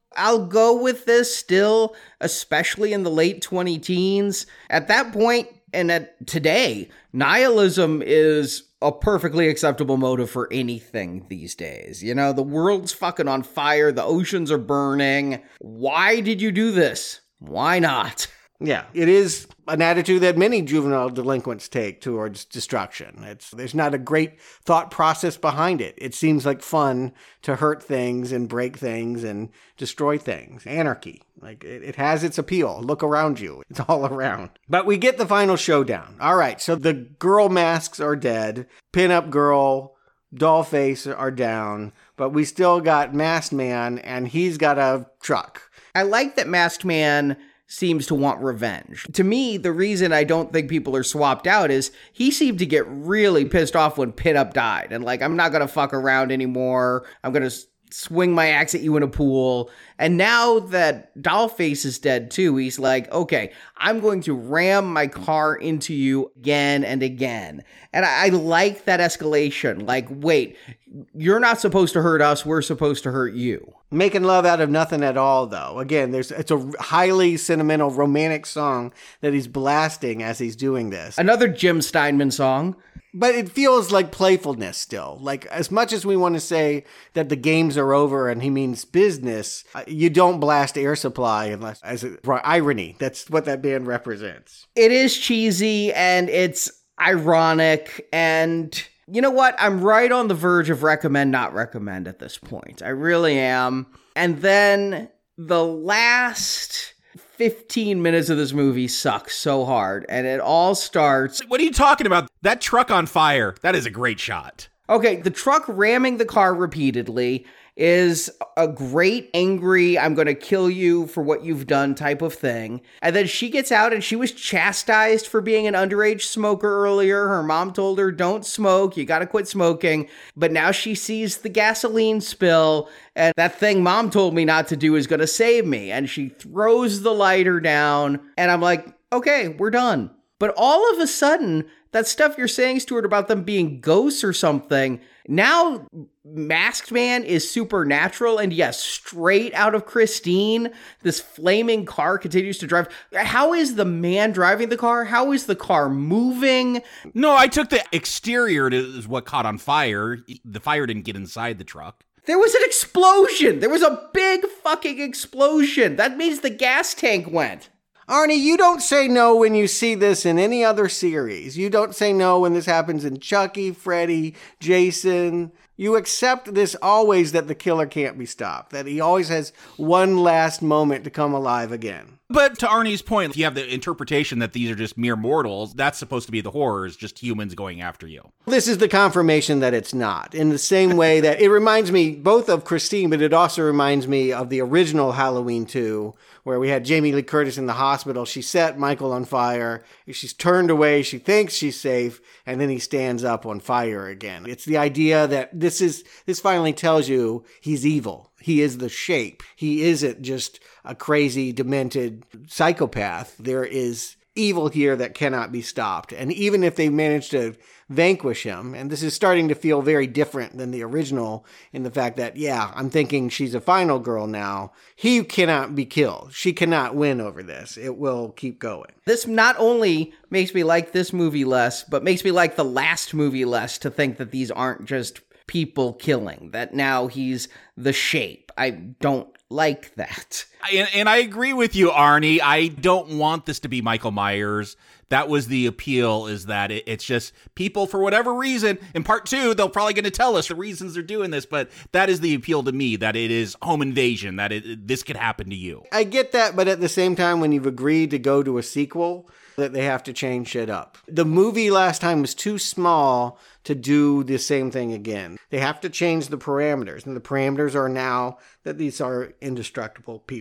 I'll go with this still, especially in the late twenty teens. At that point, and at today, nihilism is a perfectly acceptable motive for anything these days. You know, the world's fucking on fire, the oceans are burning. Why did you do this? Why not? Yeah, it is an attitude that many juvenile delinquents take towards destruction. It's there's not a great thought process behind it. It seems like fun to hurt things and break things and destroy things. Anarchy. Like, it, it has its appeal. Look around you. It's all around. But we get the final showdown. All right, so the girl masks are dead. Pin-up girl, Dollface are down. But we still got Masked Man, and he's got a truck. I like that Masked Man seems to want revenge. To me, the reason I don't think people are swapped out is he seemed to get really pissed off when Pin-Up died. And like, I'm not going to fuck around anymore. I'm going to s- swing my axe at you in a pool. And now that Dollface is dead too, he's like, okay, I'm going to ram my car into you again and again. And I, I like that escalation. Like, wait, you're not supposed to hurt us. We're supposed to hurt you. Making love out of nothing at all, though. Again, there's it's a highly sentimental, romantic song that he's blasting as he's doing this. Another Jim Steinman song. But it feels like playfulness still. Like, as much as we want to say that the games are over and he means business, you don't blast Air Supply unless as a, irony. That's what that band represents. It is cheesy and it's ironic, and you know what? I'm right on the verge of recommend, not recommend at this point. I really am. And then the last fifteen minutes of this movie sucks so hard, and it all starts... What are you talking about? That truck on fire, that is a great shot. Okay, the truck ramming the car repeatedly is a great, angry, I'm going to kill you for what you've done type of thing. And then she gets out and she was chastised for being an underage smoker earlier. Her mom told her, don't smoke, you got to quit smoking. But now she sees the gasoline spill and that thing mom told me not to do is going to save me. And she throws the lighter down and I'm like, okay, we're done. But all of a sudden, that stuff you're saying, Stuart, about them being ghosts or something, now Masked Man is supernatural, and yes, straight out of Christine, this flaming car continues to drive. How is the man driving the car? How is the car moving? No, I took the exterior is what caught on fire. The fire didn't get inside the truck. There was an explosion. There was a big fucking explosion. That means the gas tank went. Arnie, you don't say no when you see this in any other series. You don't say no when this happens in Chucky, Freddy, Jason. You accept this always, that the killer can't be stopped, that he always has one last moment to come alive again. But to Arnie's point, if you have the interpretation that these are just mere mortals, that's supposed to be the horror, is just humans going after you. This is the confirmation that it's not. In the same way that it reminds me both of Christine, but it also reminds me of the original Halloween two, where we had Jamie Lee Curtis in the hospital. She set Michael on fire. She's turned away. She thinks she's safe. And then he stands up on fire again. It's the idea that this is, this finally tells you he's evil. He is the shape. He isn't just a crazy, demented psychopath. There is evil here that cannot be stopped. And even if they manage to vanquish him, and this is starting to feel very different than the original in the fact that, yeah, I'm thinking she's a final girl now. He cannot be killed. She cannot win over this. It will keep going. This not only makes me like this movie less, but makes me like the last movie less, to think that these aren't just people killing, that now he's the shape. I don't like that. And, and I agree with you, Arnie. I don't want this to be Michael Myers. That was the appeal, is that it, it's just people, for whatever reason, in part two, they're probably going to tell us the reasons they're doing this, but that is the appeal to me, that it is home invasion, that it, this could happen to you. I get that, but at the same time, when you've agreed to go to a sequel, that they have to change shit up. The movie last time was too small to do the same thing again. They have to change the parameters, and the parameters are now that these are indestructible people.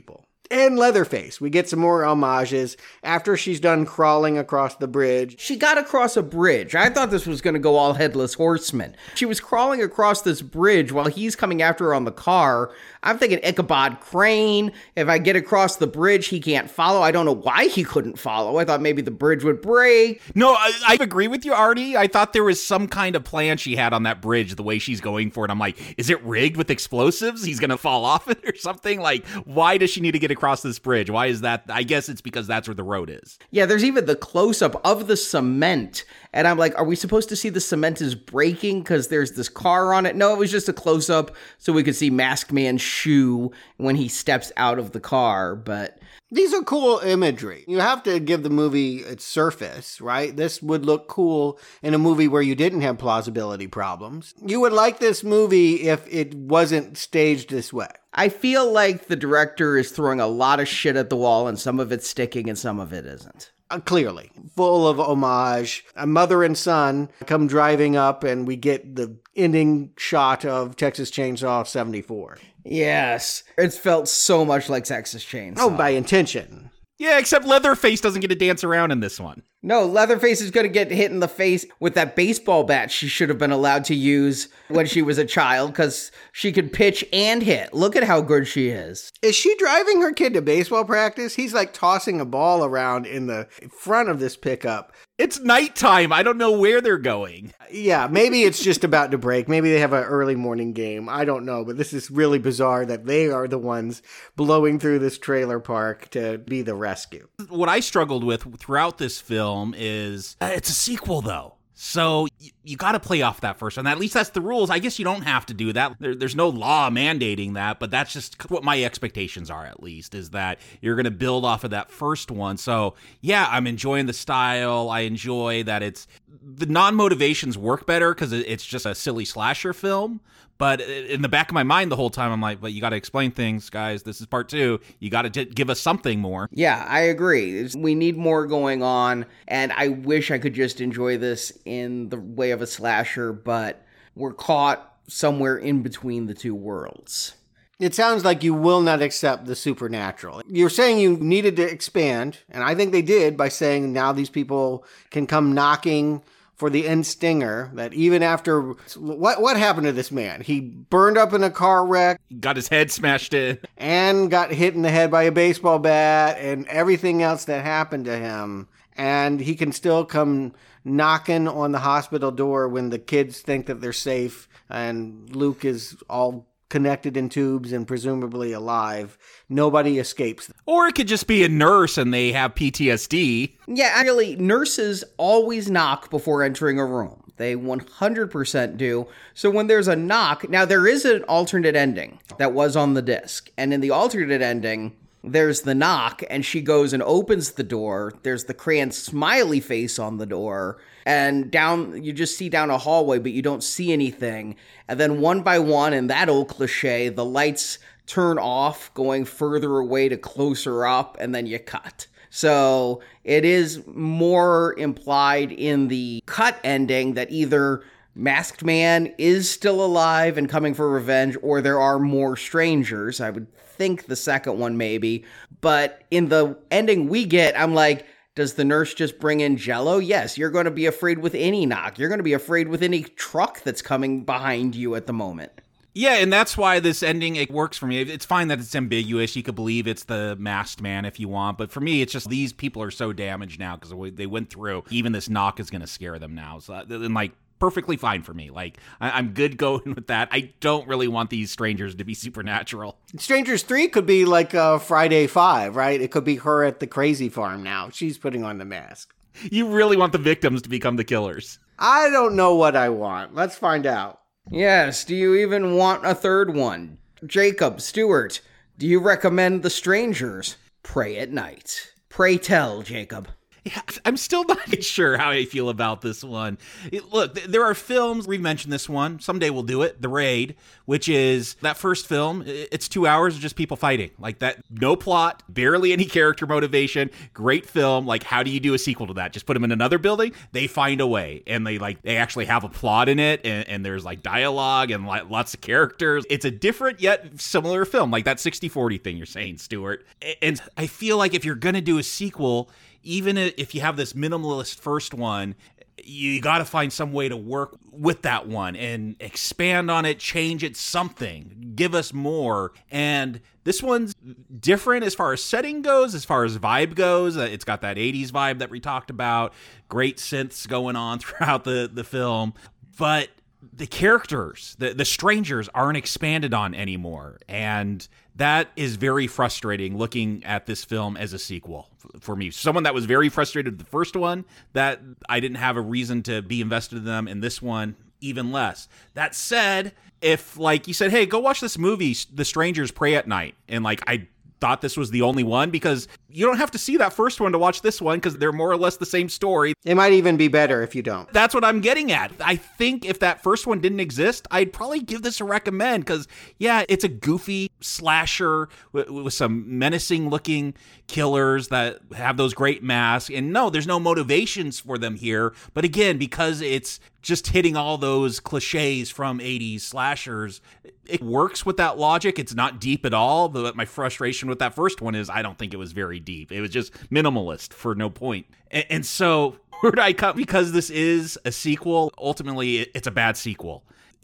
And Leatherface. We get some more homages after she's done crawling across the bridge. She got across a bridge. I thought this was going to go all Headless Horseman. She was crawling across this bridge while he's coming after her on the car. I'm thinking Ichabod Crane. If I get across the bridge, he can't follow. I don't know why he couldn't follow. I thought maybe the bridge would break. No, I, I agree with you, Artie. I thought there was some kind of plan she had on that bridge, the way she's going for it. I'm like, is it rigged with explosives? He's going to fall off it or something? Like, why does she need to get across this bridge? Why is that? I guess it's because that's where the road is. Yeah, there's even the close-up of the cement. And I'm like, are we supposed to see the cement is breaking because there's this car on it? No, it was just a close-up so we could see Masked Man's shoe when he steps out of the car. But these are cool imagery. You have to give the movie its surface, right? This would look cool in a movie where you didn't have plausibility problems. You would like this movie if it wasn't staged this way. I feel like the director is throwing a lot of shit at the wall, and some of it's sticking and some of it isn't. Uh, clearly, full of homage. A mother and son come driving up, and we get the ending shot of Texas Chainsaw seventy-four. Yes, it's felt so much like Texas Chainsaw. Oh, by intention. Yeah, except Leatherface doesn't get to dance around in this one. No, Leatherface is going to get hit in the face with that baseball bat she should have been allowed to use when she was a child, because she could pitch and hit. Look at how good she is. Is she driving her kid to baseball practice? He's like tossing a ball around in the front of this pickup. It's nighttime. I don't know where they're going. Yeah, maybe it's just about to break. Maybe they have an early morning game. I don't know, but this is really bizarre that they are the ones blowing through this trailer park to be the rescue. What I struggled with throughout this film is uh, it's a sequel, though. So y- you got to play off that first one. At least that's the rules. I guess you don't have to do that. There, there's no law mandating that, but that's just what my expectations are, at least, is that you're going to build off of that first one. So yeah, I'm enjoying the style. I enjoy that it's the non-motivations work better because it's just a silly slasher film. But in the back of my mind the whole time, I'm like, but you got to explain things, guys. This is part two. You got to give us something more. Yeah, I agree. We need more going on, and I wish I could just enjoy this in the way of a slasher, but we're caught somewhere in between the two worlds. It sounds like you will not accept the supernatural. You're saying you needed to expand, and I think they did by saying now these people can come knocking for the end stinger, that even after... What what happened to this man? He burned up in a car wreck. Got his head smashed in. And got hit in the head by a baseball bat and everything else that happened to him. And he can still come knocking on the hospital door when the kids think that they're safe and Luke is all connected in tubes and presumably alive. Nobody escapes. Or it could just be a nurse and they have P T S D. Yeah, actually, nurses always knock before entering a room. They one hundred percent do. So when there's a knock, now there is an alternate ending that was on the disc. And in the alternate ending, there's the knock and she goes and opens the door. There's the crayon smiley face on the door. And down, you just see down a hallway, but you don't see anything. And then one by one, in that old cliche, the lights turn off, going further away to closer up, and then you cut. So it is more implied in the cut ending that either Masked Man is still alive and coming for revenge, or there are more strangers. I would think the second one maybe. But in the ending we get, I'm like, does the nurse just bring in Jell-O? Yes, you're going to be afraid with any knock. You're going to be afraid with any truck that's coming behind you at the moment. Yeah, and that's why this ending, it works for me. It's fine that it's ambiguous. You could believe it's the Masked Man if you want. But for me, it's just these people are so damaged now because they went through. Even this knock is going to scare them now. So, and like, perfectly fine for me. Like, I- I'm good going with that. I don't really want these strangers to be supernatural. Strangers three could be like uh, Friday five, right? It could be her at the crazy farm now. She's putting on the mask. You really want the victims to become the killers. I don't know what I want. Let's find out. Yes, do you even want a third one? Jacob, Stewart, do you recommend The Strangers? Pray at night. Pray tell, Jacob. Yeah, I'm still not sure how I feel about this one. It, look, th- there are films, we've mentioned this one, someday we'll do it, The Raid, which is that first film, it's two hours of just people fighting. Like that, no plot, barely any character motivation, great film. Like, how do you do a sequel to that? Just put them in another building? They find a way, and they like, they actually have a plot in it, and, and there's like dialogue and like, lots of characters. It's a different yet similar film, like that sixty forty thing you're saying, Stuart. And I feel like if you're going to do a sequel, even if you have this minimalist first one, you got to find some way to work with that one and expand on it, change it, something, give us more. And this one's different as far as setting goes, as far as vibe goes. Uh, it's got that eighties vibe that we talked about, great synths going on throughout the, the film. But the characters, the, the strangers aren't expanded on anymore. And that is very frustrating looking at this film as a sequel for me. Someone that was very frustrated with the first one, that I didn't have a reason to be invested in them, in this one, even less. That said, if like you said, hey, go watch this movie, The Strangers Pray at Night, and like I thought this was the only one, because you don't have to see that first one to watch this one, because they're more or less the same story. It might even be better if you don't. That's what I'm getting at. I think if that first one didn't exist, I'd probably give this a recommend, because yeah, it's a goofy slasher with, with some menacing looking killers that have those great masks, and no, there's no motivations for them here. But again, because it's just hitting all those cliches from eighties slashers, it works with that logic. It's not deep at all. But my frustration with that first one is I don't think it was very deep. It was just minimalist for no point. And, and so where do I cut? Because this is a sequel, ultimately it's a bad sequel.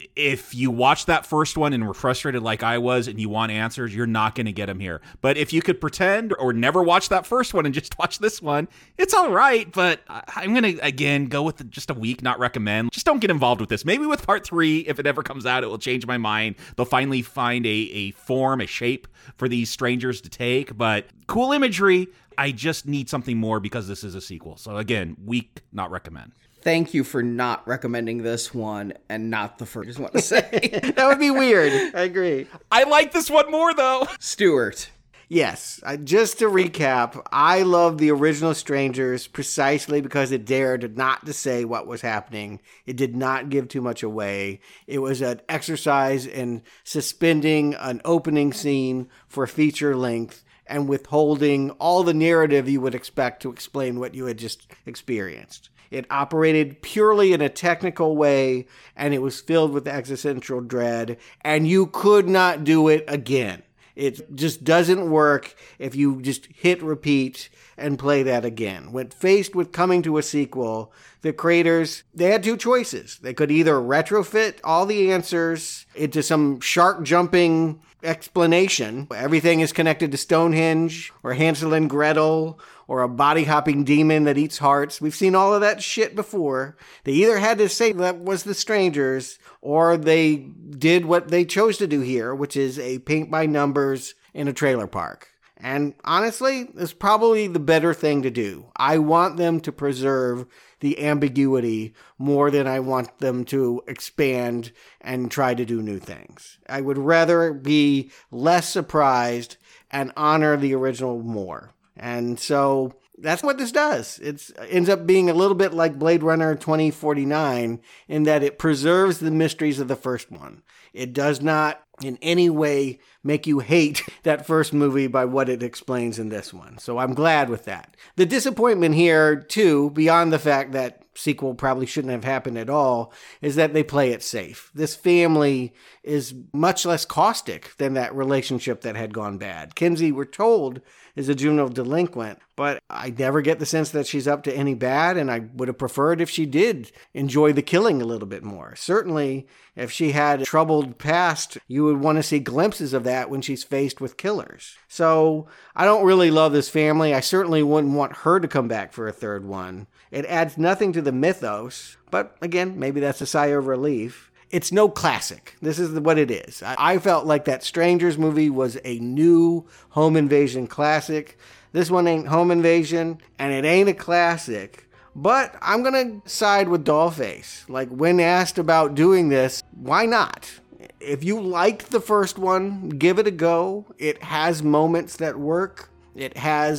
If you watch that first one and were frustrated like I was and you want answers, you're not going to get them here. But if you could pretend or never watch that first one and just watch this one, it's all right. But I'm going to, again, go with the, just a week, not recommend. Just don't get involved with this. Maybe with part three, if it ever comes out, it will change my mind. They'll finally find a, a form, a shape for these strangers to take. But cool imagery. I just need something more because this is a sequel. So again, week, not recommend. Thank you for not recommending this one and not the first. I just want to say. That would be weird. I agree. I like this one more, though. Stuart. Yes. Uh, just to recap, I love the original Strangers precisely because it dared not to say what was happening. It did not give too much away. It was an exercise in suspending an opening scene for feature length and withholding all the narrative you would expect to explain what you had just experienced. It operated purely in a technical way, and it was filled with existential dread, and you could not do it again. It just doesn't work if you just hit repeat and play that again. When faced with coming to a sequel, the creators, they had two choices. They could either retrofit all the answers into some shark jumping explanation. Everything is connected to Stonehenge or Hansel and Gretel or a body-hopping demon that eats hearts. We've seen all of that shit before. They either had to say that was the Strangers, or they did what they chose to do here, which is a paint-by-numbers in a trailer park. And honestly, it's probably the better thing to do. I want them to preserve the ambiguity more than I want them to expand and try to do new things. I would rather be less surprised and honor the original more. And so that's what this does. It ends up being a little bit like Blade Runner twenty forty-nine in that it preserves the mysteries of the first one. It does not in any way make you hate that first movie by what it explains in this one. So I'm glad with that. The disappointment here, too, beyond the fact that sequel probably shouldn't have happened at all, is that they play it safe. This family is much less caustic than that relationship that had gone bad. Kinsey, we're told, is a juvenile delinquent, but I never get the sense that she's up to any bad, and I would have preferred if she did enjoy the killing a little bit more. Certainly, if she had a troubled past, you would want to see glimpses of that when she's faced with killers. So I don't really love this family. I certainly wouldn't want her to come back for a third one. It adds nothing to the mythos, but again, maybe that's a sigh of relief. It's no classic. This is what it is. I felt like that Strangers movie was a new home invasion classic. This one ain't home invasion, and it ain't a classic. But I'm going to side with Dollface. Like, when asked about doing this, why not? If you liked the first one, give it a go. It has moments that work. It has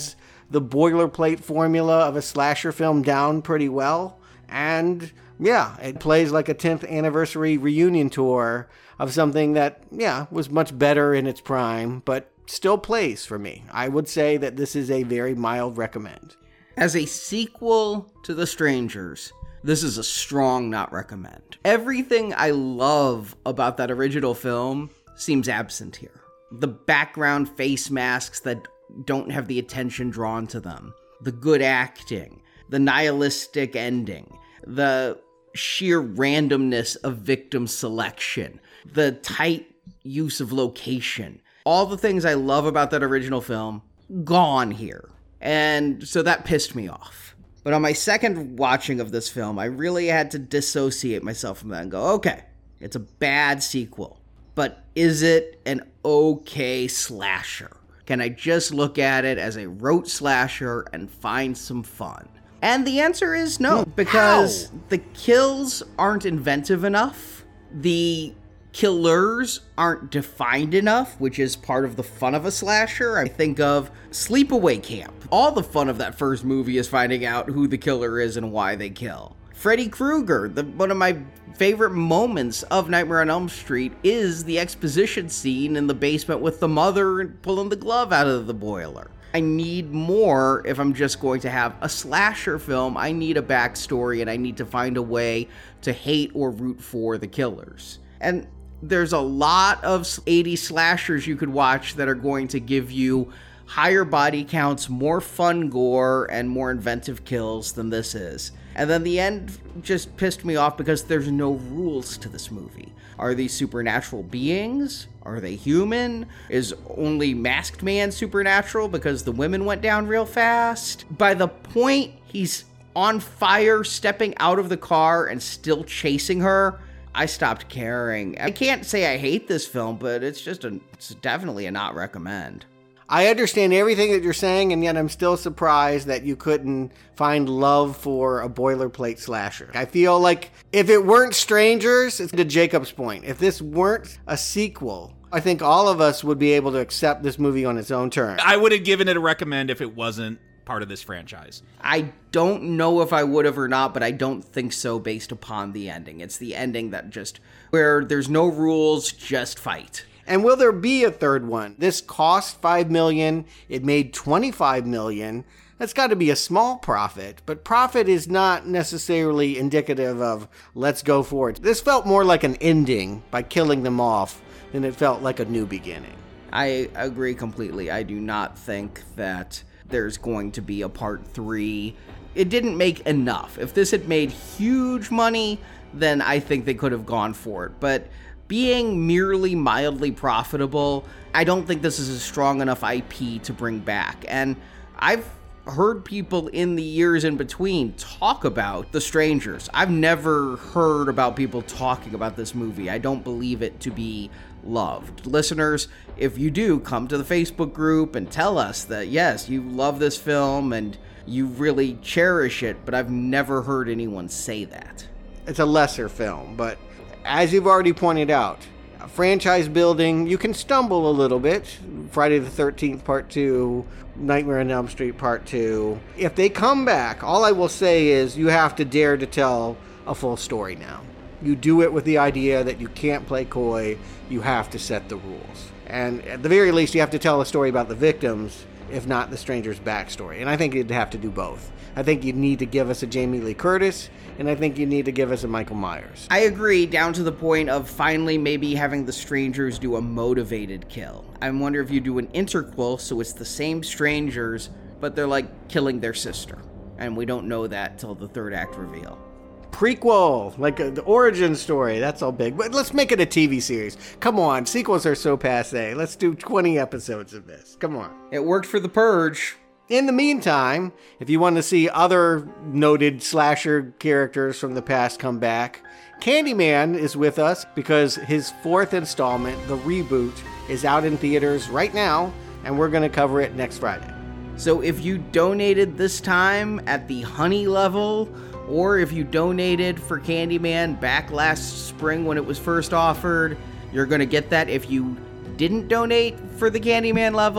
the boilerplate formula of a slasher film down pretty well. And yeah, it plays like a tenth anniversary reunion tour of something that, yeah, was much better in its prime, but still plays for me. I would say that this is a very mild recommend. As a sequel to The Strangers, this is a strong not recommend. Everything I love about that original film seems absent here. The background face masks that don't have the attention drawn to them, the good acting, the nihilistic ending, the sheer randomness of victim selection, the tight use of location. All the things I love about that original film, gone here. And so that pissed me off. But on my second watching of this film, I really had to dissociate myself from that and go, okay, it's a bad sequel, but is it an okay slasher? Can I just look at it as a rote slasher and find some fun? And the answer is no, because How? the kills aren't inventive enough. The killers aren't defined enough, which is part of the fun of a slasher. I think of Sleepaway Camp. All the fun of that first movie is finding out who the killer is and why they kill. Freddy Krueger, the, one of my favorite moments of Nightmare on Elm Street is the exposition scene in the basement with the mother pulling the glove out of the boiler. I need more if I'm just going to have a slasher film. I need a backstory, and I need to find a way to hate or root for the killers. And there's a lot of eighties slashers you could watch that are going to give you higher body counts, more fun gore, and more inventive kills than this is. And then the end just pissed me off because there's no rules to this movie. Are these supernatural beings? Are they human? Is only Masked Man supernatural because the women went down real fast? By the point he's on fire, stepping out of the car and still chasing her, I stopped caring. I can't say I hate this film, but it's just a, it's definitely a not recommend. I understand everything that you're saying, and yet I'm still surprised that you couldn't find love for a boilerplate slasher. I feel like if it weren't Strangers, it's to Jacob's point. If this weren't a sequel, I think all of us would be able to accept this movie on its own terms. I would have given it a recommend if it wasn't part of this franchise. I don't know if I would have or not, but I don't think so based upon the ending. It's the ending that just, where there's no rules, just fight. And will there be a third one? This cost five million dollars. It made twenty-five million dollars. That's got to be a small profit, but profit is not necessarily indicative of let's go for it. This felt more like an ending by killing them off than it felt like a new beginning. I agree completely. I do not think that there's going to be a part three. It didn't make enough. If this had made huge money, then I think they could have gone for it. But being merely mildly profitable, I don't think this is a strong enough I P to bring back. And I've heard people in the years in between talk about The Strangers. I've never heard about people talking about this movie. I don't believe it to be loved. Listeners, if you do, come to the Facebook group and tell us that, yes, you love this film and you really cherish it, but I've never heard anyone say that. It's a lesser film, but as you've already pointed out, franchise building, you can stumble a little bit. Friday the thirteenth Part two, Nightmare on Elm Street Part two. If they come back, all I will say is you have to dare to tell a full story now. You do it with the idea that you can't play coy, you have to set the rules. And at the very least, you have to tell a story about the victims, if not the stranger's backstory. And I think you'd have to do both. I think you'd need to give us a Jamie Lee Curtis, and I think you need to give us a Michael Myers. I agree, down to the point of finally maybe having the strangers do a motivated kill. I wonder if you do an interquel, so it's the same strangers, but they're like killing their sister. And we don't know that till the third act reveal. Prequel, like a, the origin story, that's all big. But let's make it a T V series. Come on, sequels are so passé. Let's do twenty episodes of this. Come on. It worked for The Purge. In the meantime, if you want to see other noted slasher characters from the past come back, Candyman is with us because his fourth installment, the reboot, is out in theaters right now, and we're going to cover it next Friday. So if you donated this time at the honey level, or if you donated for Candyman back last spring when it was first offered, you're going to get that. If you didn't donate for the Candyman level,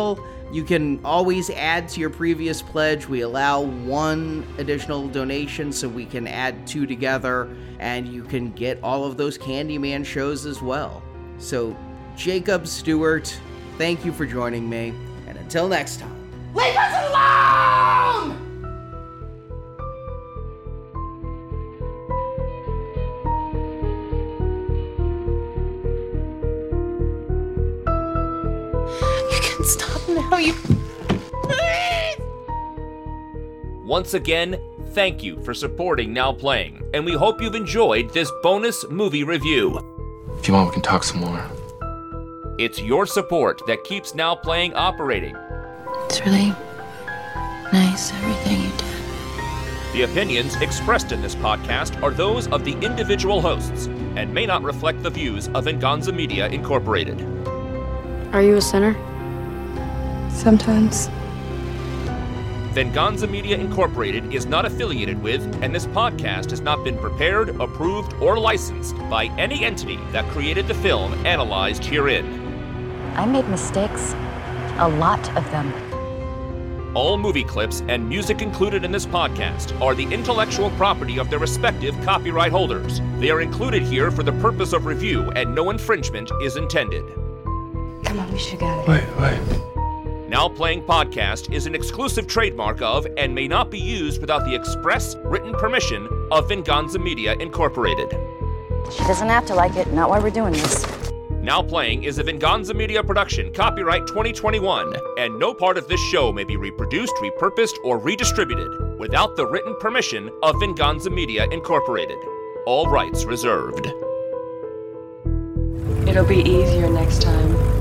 You can always add to your previous pledge. We allow one additional donation so we can add two together, and you can get all of those Candyman shows as well. So, Jacob Stewart, thank you for joining me, and until next time, leave us alone! Stop now, you... Please! Once again, thank you for supporting Now Playing, and we hope you've enjoyed this bonus movie review. If you want, we can talk some more. It's your support that keeps Now Playing operating. It's really nice, everything you did. The opinions expressed in this podcast are those of the individual hosts and may not reflect the views of Venganza Media Incorporated. Are you a sinner? Sometimes. Venganza Media Incorporated is not affiliated with, and this podcast has not been prepared, approved, or licensed by any entity that created the film analyzed herein. I made mistakes. A lot of them. All movie clips and music included in this podcast are the intellectual property of their respective copyright holders. They are included here for the purpose of review, and no infringement is intended. Come on, we should get out of here. Wait, wait. Now Playing Podcast is an exclusive trademark of and may not be used without the express written permission of Venganza Media Incorporated. She doesn't have to like it, not why we're doing this. Now Playing is a Venganza Media production, copyright twenty twenty-one, and no part of this show may be reproduced, repurposed, or redistributed without the written permission of Venganza Media Incorporated. All rights reserved. It'll be easier next time.